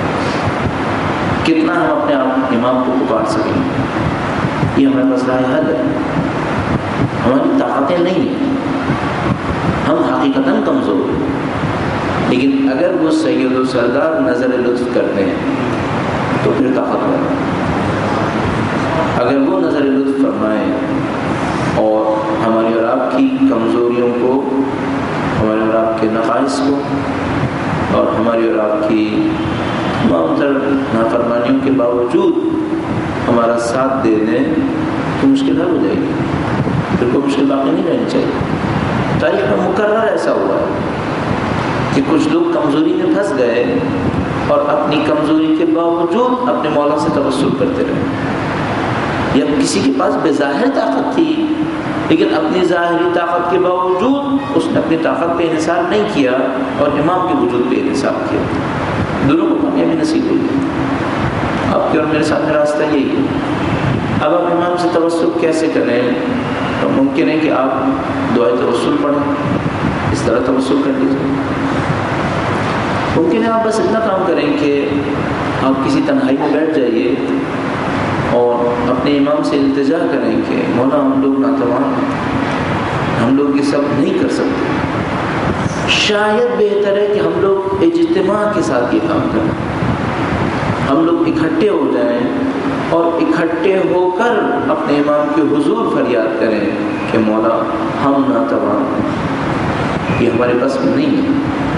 کتنا ہم اپنے آپ امام کو پکار سکیں، یہ ہمارے پاس راہ حل ہے. ہماری طاقتیں نہیں ہیں، ہم حقیقتاً کمزور ہیں، لیکن اگر وہ سید و سردار نظر لطف کرتے ہیں تو پھر طاقتور ہے. اگر وہ نظر لطف فرمائیں اور ہماری اور آپ کی کمزوریوں کو، ہمارے اور آپ کے نقائص کو، اور ہماری اور آپ کی تمام تر نافرمانیوں کے باوجود ہمارا ساتھ دے دیں تو مشکل حل ہو جائے گی. پھر کوئی مشکل باقی نہیں رہنی چاہیے. تاریخ میں مقرر ایسا ہوا ہے کہ کچھ لوگ کمزوری میں پھنس گئے اور اپنی کمزوری کے باوجود اپنے مولا سے توسل کرتے رہے. یا کسی کے پاس بظاہر طاقت تھی لیکن اپنی ظاہری طاقت کے باوجود اس نے اپنی طاقت پہ انحصار نہیں کیا اور امام کے وجود پہ انحصار کیا. دونوں کو کامیابی نصیب ہوئی. آپ کے اور میرے سامنے راستہ یہی ہے. اب آپ امام سے توسل کیسے کریں؟ تو ممکن ہے کہ آپ دعائے توسل پڑھیں، اس طرح توسل کر لیجیے. ممکن ہے آپ بس اتنا کام کریں کہ آپ کسی تنہائی میں بیٹھ جائیے اور اپنے امام سے التجا کریں کہ مولا ہم لوگ ناتوان ہیں، ہم لوگ یہ سب نہیں کر سکتے. شاید بہتر ہے کہ ہم لوگ اجتماع کے ساتھ یہ کام کریں، ہم لوگ اکٹھے ہو جائیں اور اکٹھے ہو کر اپنے امام کے حضور فریاد کریں کہ مولا ہم ناتوان ہیں، یہ ہمارے پاس میں نہیں ہے.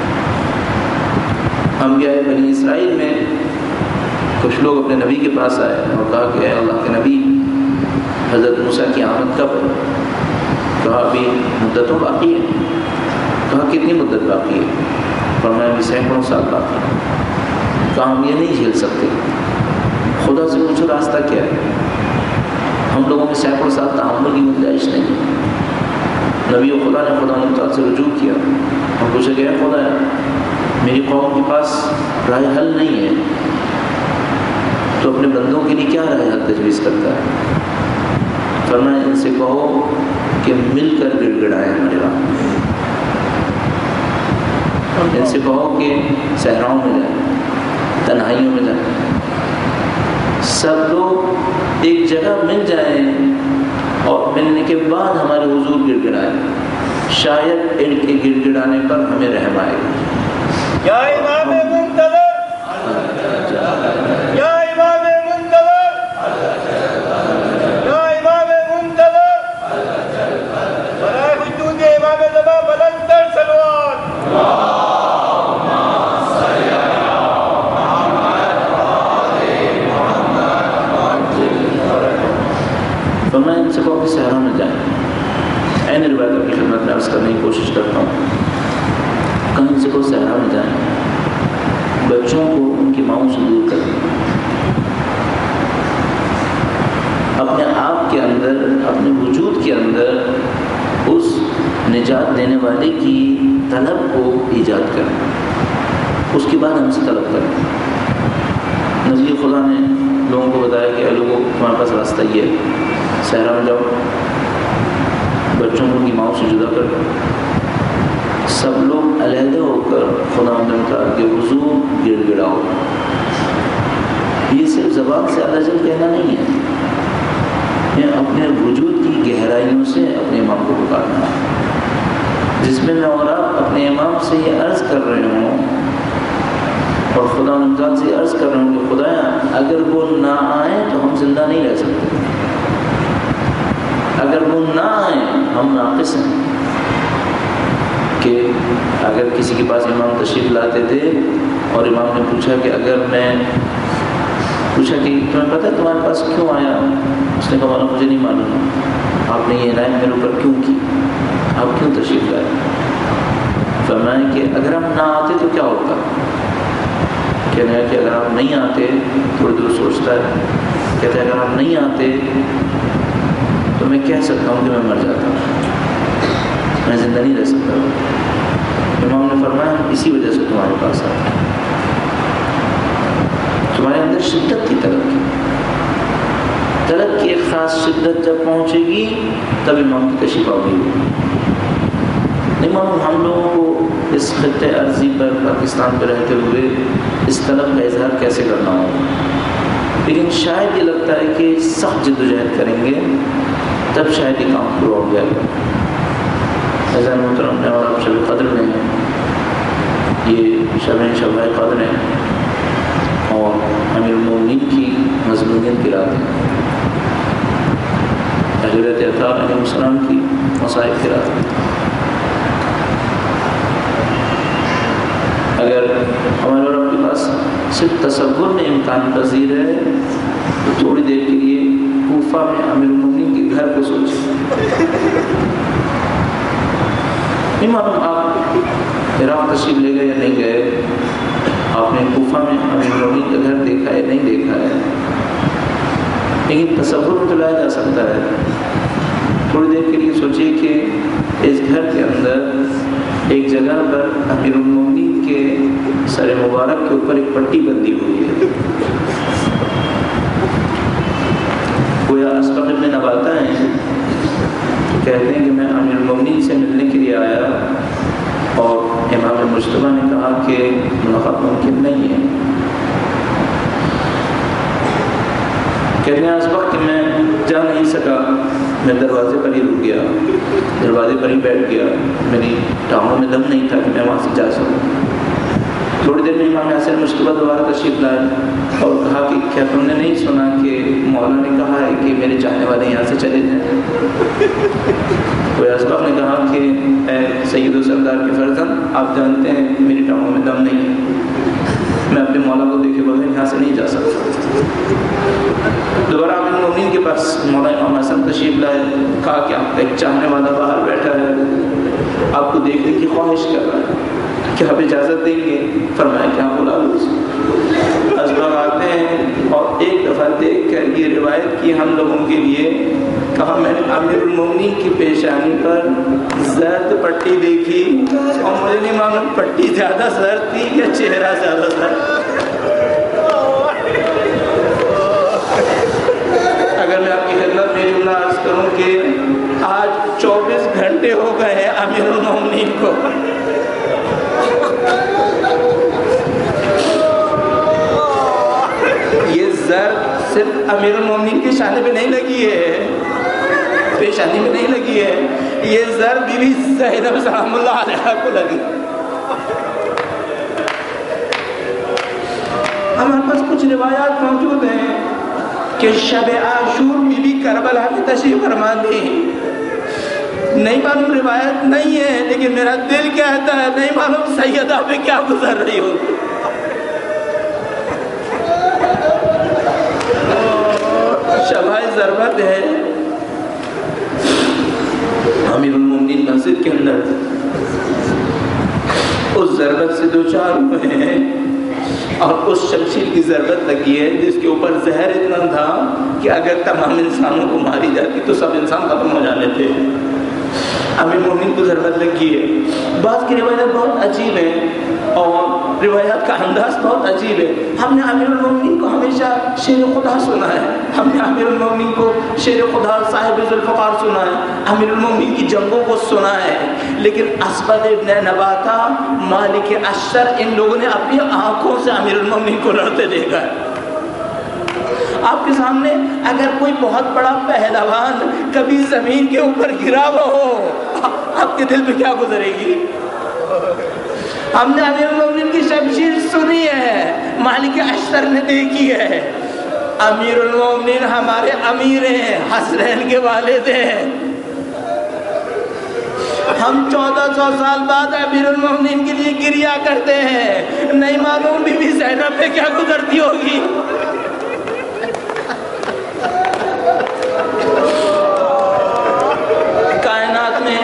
انبیاء بنی اسرائیل میں کچھ لوگ اپنے نبی کے پاس آئے اور کہا کہ اے اللہ کے نبی، حضرت موسیٰ کی آمد کب ہے؟ کہا ابھی مدتوں باقی ہے. کہا کتنی مدت باقی ہے؟ فرمایا ابھی سینکڑوں سال باقی ہے. کہا ہم یہ نہیں جھیل سکتے. خدا سے پوچھو راستہ کیا ہے؟ ہم لوگوں میں سینکڑوں سال تحمل کی گنجائش نہیں ہے. نبی و خدا نے خدا تعالیٰ سے رجوع کیا اور پوچھا کہ اے خدا ہے، میری قوم کے پاس راہ حل نہیں ہے، تو اپنے بندوں کے لیے کیا راہ حل تجویز کرتا ہے؟ فرمایا ان سے کہو کہ مل کر گڑ گڑائیں ہمارے راہ. ان سے کہو کہ صحراؤں میں جائیں، تنہائیوں میں جائیں، سب لوگ ایک جگہ مل جائیں اور ملنے کے بعد ہمارے حضور گڑ گڑائیں. شاید ان کے گڑ گڑانے پر ہمیں رحم آئے گا. یا امام منتظر، یا امام منتظر، یا امام منتظر، برائے وجود امام زمان بلند تر صلوات. تو میں ان سے کہوں کہ صحرا میں جائیں. این روایت کی خدمت میں عرض کرنے کی کوشش کرتا ہوں. کہیں ان سے کو صحرا میں جائیں، بچوں کو ان کی ماؤں سے دور کریں، اپنے آپ کے اندر، اپنے وجود کے اندر اس نجات دینے والے کی طلب کو ایجاد کریں، اس کے بعد ہم سے طلب کریں. نبی خدا نے لوگوں کو بتایا کہ اے لوگوں تمہارے پاس راستہ یہ ہے، صحرا میں جاؤ، بچوں کو ان کی ماؤں سے جدا کر دو، سب لوگ علیحدہ ہو کر خدا تعالیٰ کے حضور گڑ گڑاؤ. یہ صرف زبان سے اللہ جل کہنا نہیں ہے، یہ اپنے وجود کی گہرائیوں سے اپنے امام کو پکارنا ہے. جس میں میں اور آپ اپنے امام سے یہ عرض کر رہے ہوں اور خدا تعالیٰ سے یہ عرض کر رہے ہوں کہ خدایا اگر وہ نہ آئیں تو ہم زندہ نہیں رہ سکتے، اگر وہ نہ آئیں ہم ناقص ہیں. کہ اگر کسی کے پاس امام تشریف لاتے تھے اور امام نے پوچھا کہ اگر میں پوچھا کہ تمہیں پتہ ہے تمہارے پاس کیوں آیا؟ اس نے کہا مجھے نہیں معلوم، آپ نے یہ عنایت میرے اوپر کیوں کی، آپ کیوں تشریف لائے؟ فرمایا کہ اگر ہم نہ آتے تو کیا ہوتا؟ کہنے لگا کہ اگر آپ نہیں آتے، تھوڑی دور سوچتا ہے، کہتا ہے اگر آپ نہیں آتے تو میں کہہ سکتا ہوں کہ میں مر جاتا ہوں، میں زندہ نہیں رہ سکتا ہوں۔ امام نے فرمایا ہم اسی وجہ سے تمہارے پاس آتے ہیں، تمہارے اندر شدت کی طلب کی طلب کی ایک خاص شدت جب پہنچے گی تب امام کی تشریف آوری ہوگی۔ امام ہم لوگوں کو اس خطے عرضی پر پاکستان پہ رہتے ہوئے اس طلب کا اظہار کیسے کرنا ہوگا، لیکن شاید یہ لگتا ہے کہ سخت جدوجہد کریں گے تب شاید یہ کام پورا ہو جائے گا۔ عزیزان محترم نے اور شب قدر میں یہ شب شب قدر ہے اور امیر المومنین کی مظلومیت کی رات ہے، حضرت عطا علیہ السلام کی مصائب کی رات ہے۔ اگر ہمارے اور کے پاس صرف تصور میں امکان پذیر ہے تو تھوڑی دیر کے لیے کوفہ میں امیر المومنین کے گھر کو سوچیں۔ نہیں معلوم آپ عراق تشریف لے گئے یا نہیں گئے، آپ نے کوفہ میں امیر المومنین کا گھر دیکھا ہے نہیں دیکھا ہے، لیکن تصور میں تو لایا جا سکتا ہے۔ تھوڑی دیر کے لیے سوچیے کہ اس گھر کے اندر ایک جگہ پر امیر المومنین کے سر مبارک کے اوپر ایک پٹی بندی ہوئی ہے۔ گویا اسبق ابن نباتہ ہیں، کہتے ہیں کہ میں امیر المومنین سے ملنے کے لیے آیا اور امام مجتبیٰ نے کہا کہ ملاقات ممکن نہیں ہے۔ کہتے ہیں اسبق کہ میں جا نہیں سکا، میں دروازے پر ہی رک گیا، دروازے پر ہی بیٹھ گیا، میری ٹانگوں میں دم نہیں تھا کہ میں وہاں سے جا سکوں۔ تھوڑی دیر میں امام حسین مجتبیٰ دوبارہ تشریف لائے اور کہا کہ کیا تم نے نہیں سنا کہ مولا نے کہا ہے کہ میرے چاہنے والے یہاں سے چلے جائیں؟ کوئی اسبق نے کہا کہ اے سید و سردار کے فرزند، آپ جانتے ہیں میری ٹانگوں میں دم نہیں ہے، میں اپنے مولا کو دیکھے بغیر یہاں سے نہیں جا سکتا۔ دوبارہ امیر المومنین کے پاس مولا امام حسن تشریف لائے، کہا کہ آپ کا ایک چاہنے والا باہر بیٹھا ہے، آپ کو دیکھنے کی خواہش کر رہا ہے، کیا آپ اجازت دیں گے؟ فرمایا کہ آپ بلا لو۔ اسبق آتے ہیں اور ایک دفعہ دیکھ کر یہ روایت کی ہم لوگوں کے لیے، کہا میں نے امیر المومنین کی پیشانی پر زرد پٹی دیکھی اور مجھے نہیں معلوم پٹی زیادہ زرد تھی یا چہرہ زیادہ زرد۔ اگر میں آپ کی خدمت میں جملہ عرض کروں کہ آج چوبیس گھنٹے ہو گئے ہیں امیر المومنین کو، یہ زرد صرف امیر المومنین کی شانے پہ نہیں لگی ہے، پیشانی میں نہیں لگی ہے، یہ زرد بی بی زینب سلام اللہ علیہ کو لگی۔ ہمارے پاس کچھ روایات موجود ہیں کہ شب عاشور بی بی کربلا میں تشریف فرما دی، نہیں معلوم روایت نہیں ہے، لیکن میرا دل کہتا ہے نہیں معلوم سیدہ پہ کیا گزر رہی ہو۔ شبہ ضربت ہے، امیر المومنین مسجد کے اندر اس ضربت سے دو چار ہوئے ہیں اور اس شمشیر کی ضربت لگی ہے جس کے اوپر زہر اتنا تھا کہ اگر تمام انسانوں کو ماری جاتی تو سب انسان ختم ہو جانے تھے۔ امیر المومنین کو ضربت لگی ہے۔ بعض کی روایات بہت عجیب ہیں اور روایات کا انداز بہت عجیب ہے۔ ہم نے امیر المومنین کو ہمیشہ شیر خدا سنا ہے، ہم نے امیر المومنین کو شیر خدا صاحب ذوالفقار سنا ہے، امیر المومنین کی جنگوں کو سنا ہے، لیکن اسبق ابن نباتہ، مالک اشتر، ان لوگوں نے اپنی آنکھوں سے امیر المومنین کو لڑتے دیکھا ہے۔ آپ کے سامنے اگر کوئی بہت بڑا پہلوان کبھی زمین کے اوپر گرا ہوا ہو، آپ کے دل پہ کیا گزرے گی؟ ہم نے امیر المومنین کی شمشیر سنی ہے، مالک اشتر نے دیکھی ہے۔ امیر المومنین ہمارے امیر ہیں، حسنین کے والد ہیں۔ ہم چودہ سو سال بعد امیر المومنین کے لیے گریا کرتے ہیں، نہیں معلوم بی بی زینب پہ کیا گزرتی ہوگی۔ کائنات میں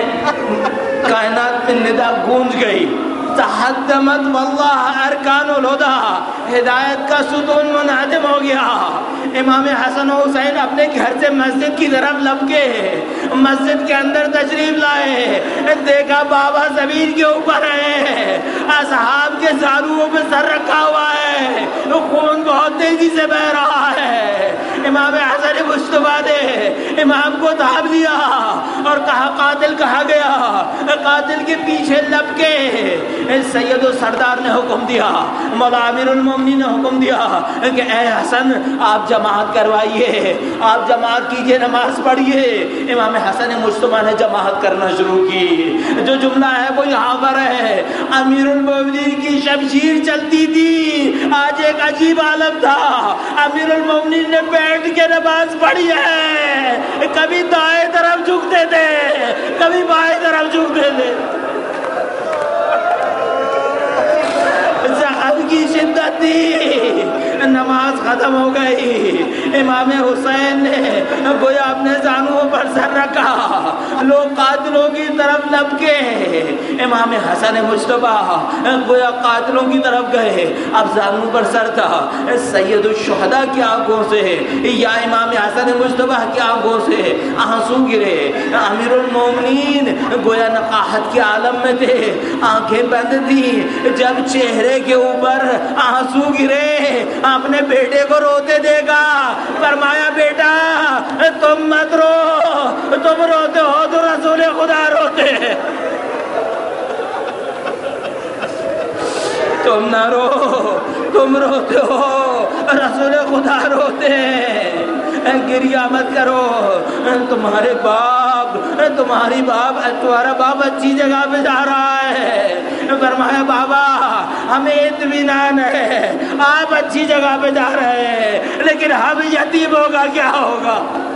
کائنات میں ندا گونج گئی، تحدمت واللہ ارکان الہدا، ہدایت کا ستون منہدم ہو گیا۔ امام حسن و حسین اپنے گھر سے مسجد کی طرف لپکے، مسجد کے اندر تشریف لائے، دیکھا بابا زمین کے اوپر ہے، اصحاب کے زانوؤں پہ سر رکھا ہوا ہے، خون بہت تیزی سے بہ رہا ہے۔ امام حسن مصطفیٰ نے امام کو دھاب دیا اور کہا قاتل کہا گیا؟ قاتل کے پیچھے لپکے سید و سردار نے حکم دیا، مولا امیر المومنین نے حکم دیا کہ اے حسن آپ جماعت کروائیے، آپ جماعت کیجئے، نماز پڑھیے۔ امام حسن مصطفیٰ نے جماعت کرنا شروع کی۔ جو جملہ ہے وہ یہاں پر ہے، امیر المومنین کی شمشیر چلتی تھی۔ آج ایک عجیب عالم تھا، امیر المومنین نے بیٹھ کے نماز پڑھی ہے، کبھی دائیں طرف جھکتے تھے، کبھی بائیں طرف جھکتے تھے۔ زخم کی شدت تھی، نماز ختم ہو گئی۔ امام حسین نے گویا اپنے زانوؤں پر سر رکھا، لوگ قاتلوں کی طرف لپکے۔ امام حسن مصطفیٰ گویا قاتلوں کی طرف گئے، اب زانو پر سر تھا۔ سید الشہداء کی آنکھوں سے یا امام حسن مصطفیٰ کی آنکھوں سے آنسو گرے۔ امیر المومنین گویا نقاہت کے عالم میں تھے، آنکھیں بند تھی۔ جب چہرے کے اوپر آنسو گرے، اپنے بیٹے کو روتے دیکھا، فرمایا بیٹا تم مت رو، تم روتے ہو تو رسول خدا روتے، تم نہ رو، تم روتے ہو رسول خدا روتے۔ گریہ مت کرو، تمہارے باپ تمہاری باپ تمہارا باپ اچھی جگہ پہ جا رہا ہے۔ فرمایا بابا ہمیں اطمینان ہے، آپ اچھی جگہ پہ جا رہے ہیں، لیکن ہم یتیموں کا کیا ہوگا؟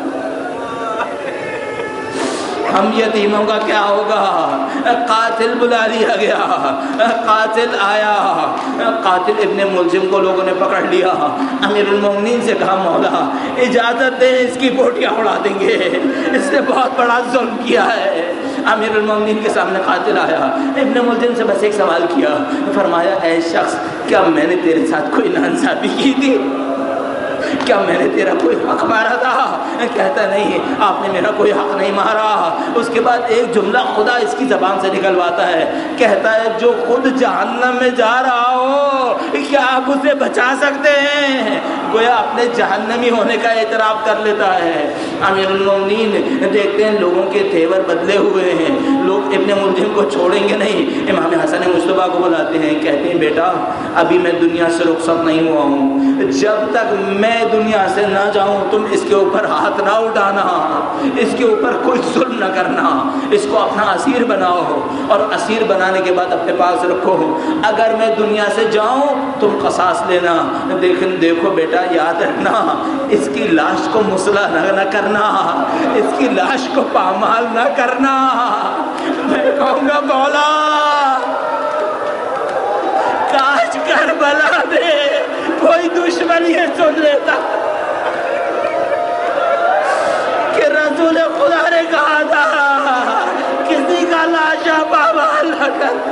ہم یتیموں کا کیا ہوگا؟ قاتل بلا لیا گیا، قاتل آیا، قاتل ابن ملزم کو لوگوں نے پکڑ لیا۔ امیر المومنین سے کہا مولا اجازت دیں، اس کی بوٹیاں اڑا دیں گے، اس نے بہت بڑا ظلم کیا ہے۔ امیر المومنین کے سامنے قاتل آیا، ابن ملزم سے بس ایک سوال کیا، فرمایا اے شخص کیا میں نے تیرے ساتھ کوئی ناانصافی کی تھی؟ کیا میں نے تیرا کوئی حق مارا تھا؟ کہتا نہیں، آپ نے میرا کوئی حق نہیں مارا۔ اس کے بعد ایک جملہ خدا اس کی زبان سے نکلواتا ہے، کہتا ہے جو خود جہنم میں جا رہا ہو کیا آپ اسے بچا سکتے ہیں؟ گویا اپنے جہنمی ہونے کا اعتراف کر لیتا ہے۔ امیر المومنین دیکھتے ہیں لوگوں کے تیور بدلے ہوئے ہیں، لوگ ابن ملزم کو چھوڑیں گے نہیں۔ امام حسن مصطفیٰ کو بلاتے ہیں، کہتے ہیں بیٹا ابھی میں دنیا سے رخصت نہیں ہوا ہوں، جب تک میں دنیا سے نہ جاؤں تم اس کے اوپر ہاتھ نہ اٹھانا، اس کے اوپر کوئی ظلم نہ کرنا، اس کو اپنا اسیر بناؤ اور اسیر بنانے کے بعد اپنے پاس رکھو، اگر میں دنیا سے جاؤں تم قصاص لینا، لیکن دیکھو بیٹا یاد رکھنا اس کی لاش کو مسلح نہ کرنا، اس کی لاش کو پامال نہ کرنا۔ میں کہوں گا مولا کاش کربلا دے کوئی دشمن یہ سن لیتا کہ رسول خدا نے کہا تھا کسی کا لاشا پامال نہ کر۔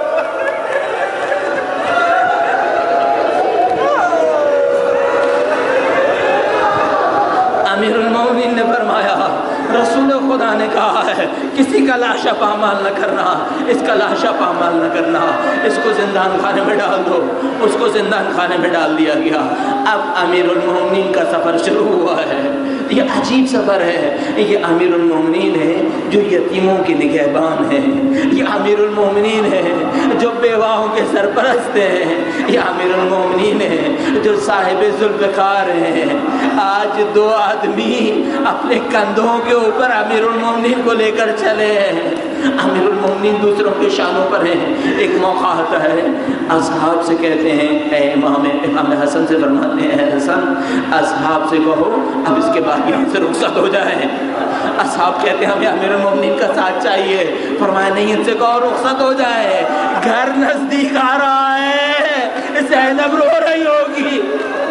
امیر المومنین نے فرمایا رسول خدا نے کہا ہے کسی کا لاشا پامال نہ کرنا، اس کا لاشا پامال نہ کرنا، اس کو زندان خانے میں ڈال دو۔ اس کو زندان خانے میں ڈال دیا گیا۔ اب امیر المومنین کا سفر شروع ہوا ہے۔ یہ عجیب سفر ہے، یہ امیر المومنین ہے جو یتیموں کی نگہبان ہے، یہ امیر المومنین ہے جو بیواؤں کے سرپرست ہیں، یہ امیر المومنین ہے جو صاحب ذوالفقار ہیں۔ آج دو آدمی اپنے کندھوں کے اوپر امیر المومنین کو لے کر چلے ہیں۔ امیر المومنین دوسروں کے شانوں پر ہیں۔ ایک موقع آتا ہے اصحاب سے کہتے ہیں اے امام امام حسن سے فرماتے ہیں اے حسن اصحاب سے کہو اب اس کے بعد یہاں سے رخصت ہو جائیں۔ اصحاب کہتے ہیں ہمیں امیر المومنین کا ساتھ چاہیے۔ فرمایا نہیں ان سے کہو رخصت ہو جائے، گھر نزدیک آ رہا ہے، زینب رو رہی ہوگی،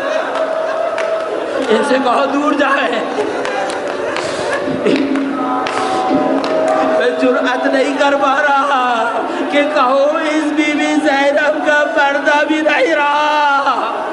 ان سے کہو دور جائے۔ جرأت نہیں کر پا رہا کہ کہو اس بی بی زینب کا پردہ بھی نہیں رہا۔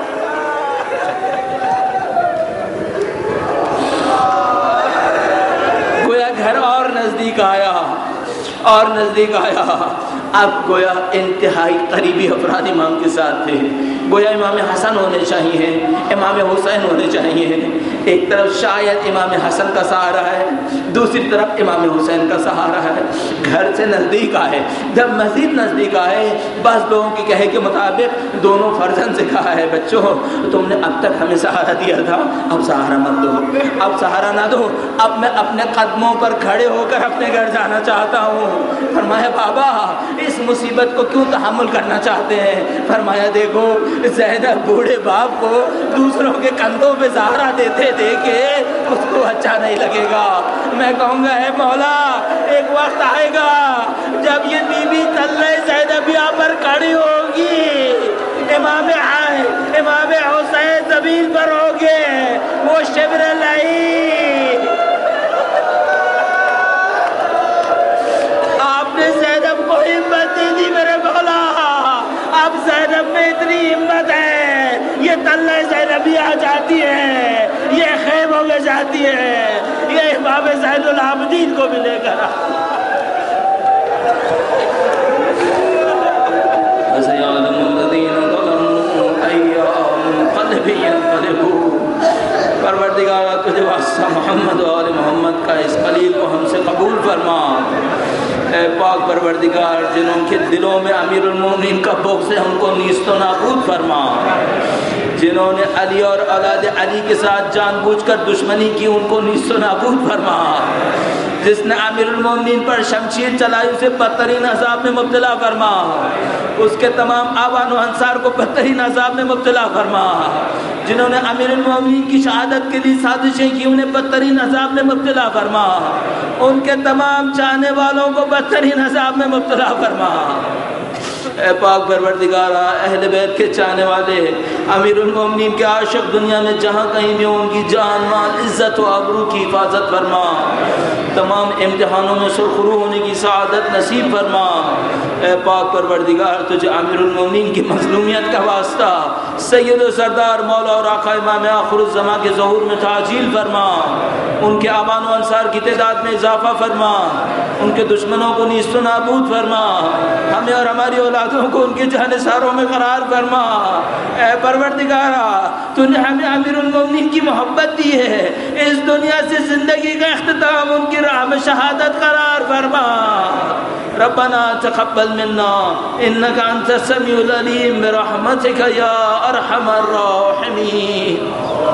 اور نزدیک آیا. اب گویا انتہائی قریبی افراد امام کے ساتھ تھے. گویا امام حسن ہونے چاہیے, امام حسین ہونے چاہیے. ایک طرف شاید امام حسن کا سہارا ہے, دوسری طرف امام حسین کا سہارا ہے. گھر سے نزدیک آئے. جب مزید نزدیک آئے, بعض لوگوں کے کہے کے مطابق دونوں فرزند سے کہا ہے بچوں تم نے اب تک ہمیں سہارا دیا تھا, اب سہارا مت دو, اب سہارا نہ دو, اب میں اپنے قدموں پر کھڑے ہو کر اپنے گھر جانا چاہتا ہوں. فرمایا بابا اس مصیبت کو کیوں تحمل کرنا چاہتے ہیں؟ فرمایا دیکھو زینب بوڑھے باپ کو دوسروں کے کندھوں پہ سہارا دیتے دیکھے اس کو اچھا نہیں لگے گا. میں کہوں گا اے مولا ایک وقت آئے گا جب یہ بی بی طلحہ زینبیہ پر کھڑی ہوگی, امام امام حسین زمین پر ہوگے, وہ شبر لئی آپ نے زینب کو ہمت دی تھی میرے مولا, اب زینب میں اتنی ہمت ہے یہ طلحہ زینبیہ جاتی ہے, یہ خیب ہو کے جاتی ہے, یہ امام زین العابدین کو بھی لے کر پروردگارہ تجھے واسطہ محمد و آل محمد کا اس قلیل کو ہم سے قبول فرما. اے پاک پروردگار جنہوں کے دلوں میں امیر المومنین کا بغض ہے ان کو نیست و نابود فرما. جنہوں نے علی اور اولاد علی کے ساتھ جان بوجھ کر دشمنی کی ان کو نیست و نابود فرما. جس نے امیر المومنین پر شمشیر چلائی اسے بدترین عذاب میں مبتلا فرما. اس کے تمام آبان و انصار کو بدترین عذاب میں مبتلا فرما. جنہوں نے امیر المومنین کی شہادت کے لیے سازشیں کی انہیں بدترین عذاب میں مبتلا فرما. ان کے تمام چاہنے والوں کو بدترین عذاب میں مبتلا فرما. اے پاک پروردگارہ اہل بیت کے چاہنے والے امیر المومنین کے عاشق دنیا میں جہاں کہیں بھی ان کی جان مال عزت و آبرو کی حفاظت فرما. تمام امتحانوں میں سرخرو ہونے کی سعادت نصیب فرما. اے پاک پروردگار تجھے امیر المومنین کی مظلومیت کا واسطہ سید و سردار مولا اور آقا امام آخر الزمان کے ظہور میں تعجیل فرما. ان کے آبان و انصار کی تعداد میں اضافہ فرما. ان کے دشمنوں کو نیست و نابود فرما. ہمیں اور ہماری اولادوں کو ان کے جانثاروں میں قرار فرما. اے پروردگارہ تو نے ہمیں امیر المومنین کی محبت دی ہے, اس دنیا سے زندگی کا اختتام ان کی راہ میں شہادت قرار فرما. ربنا تقبل منا انك انت السميع العليم برحمتك يا ارحم الراحمين.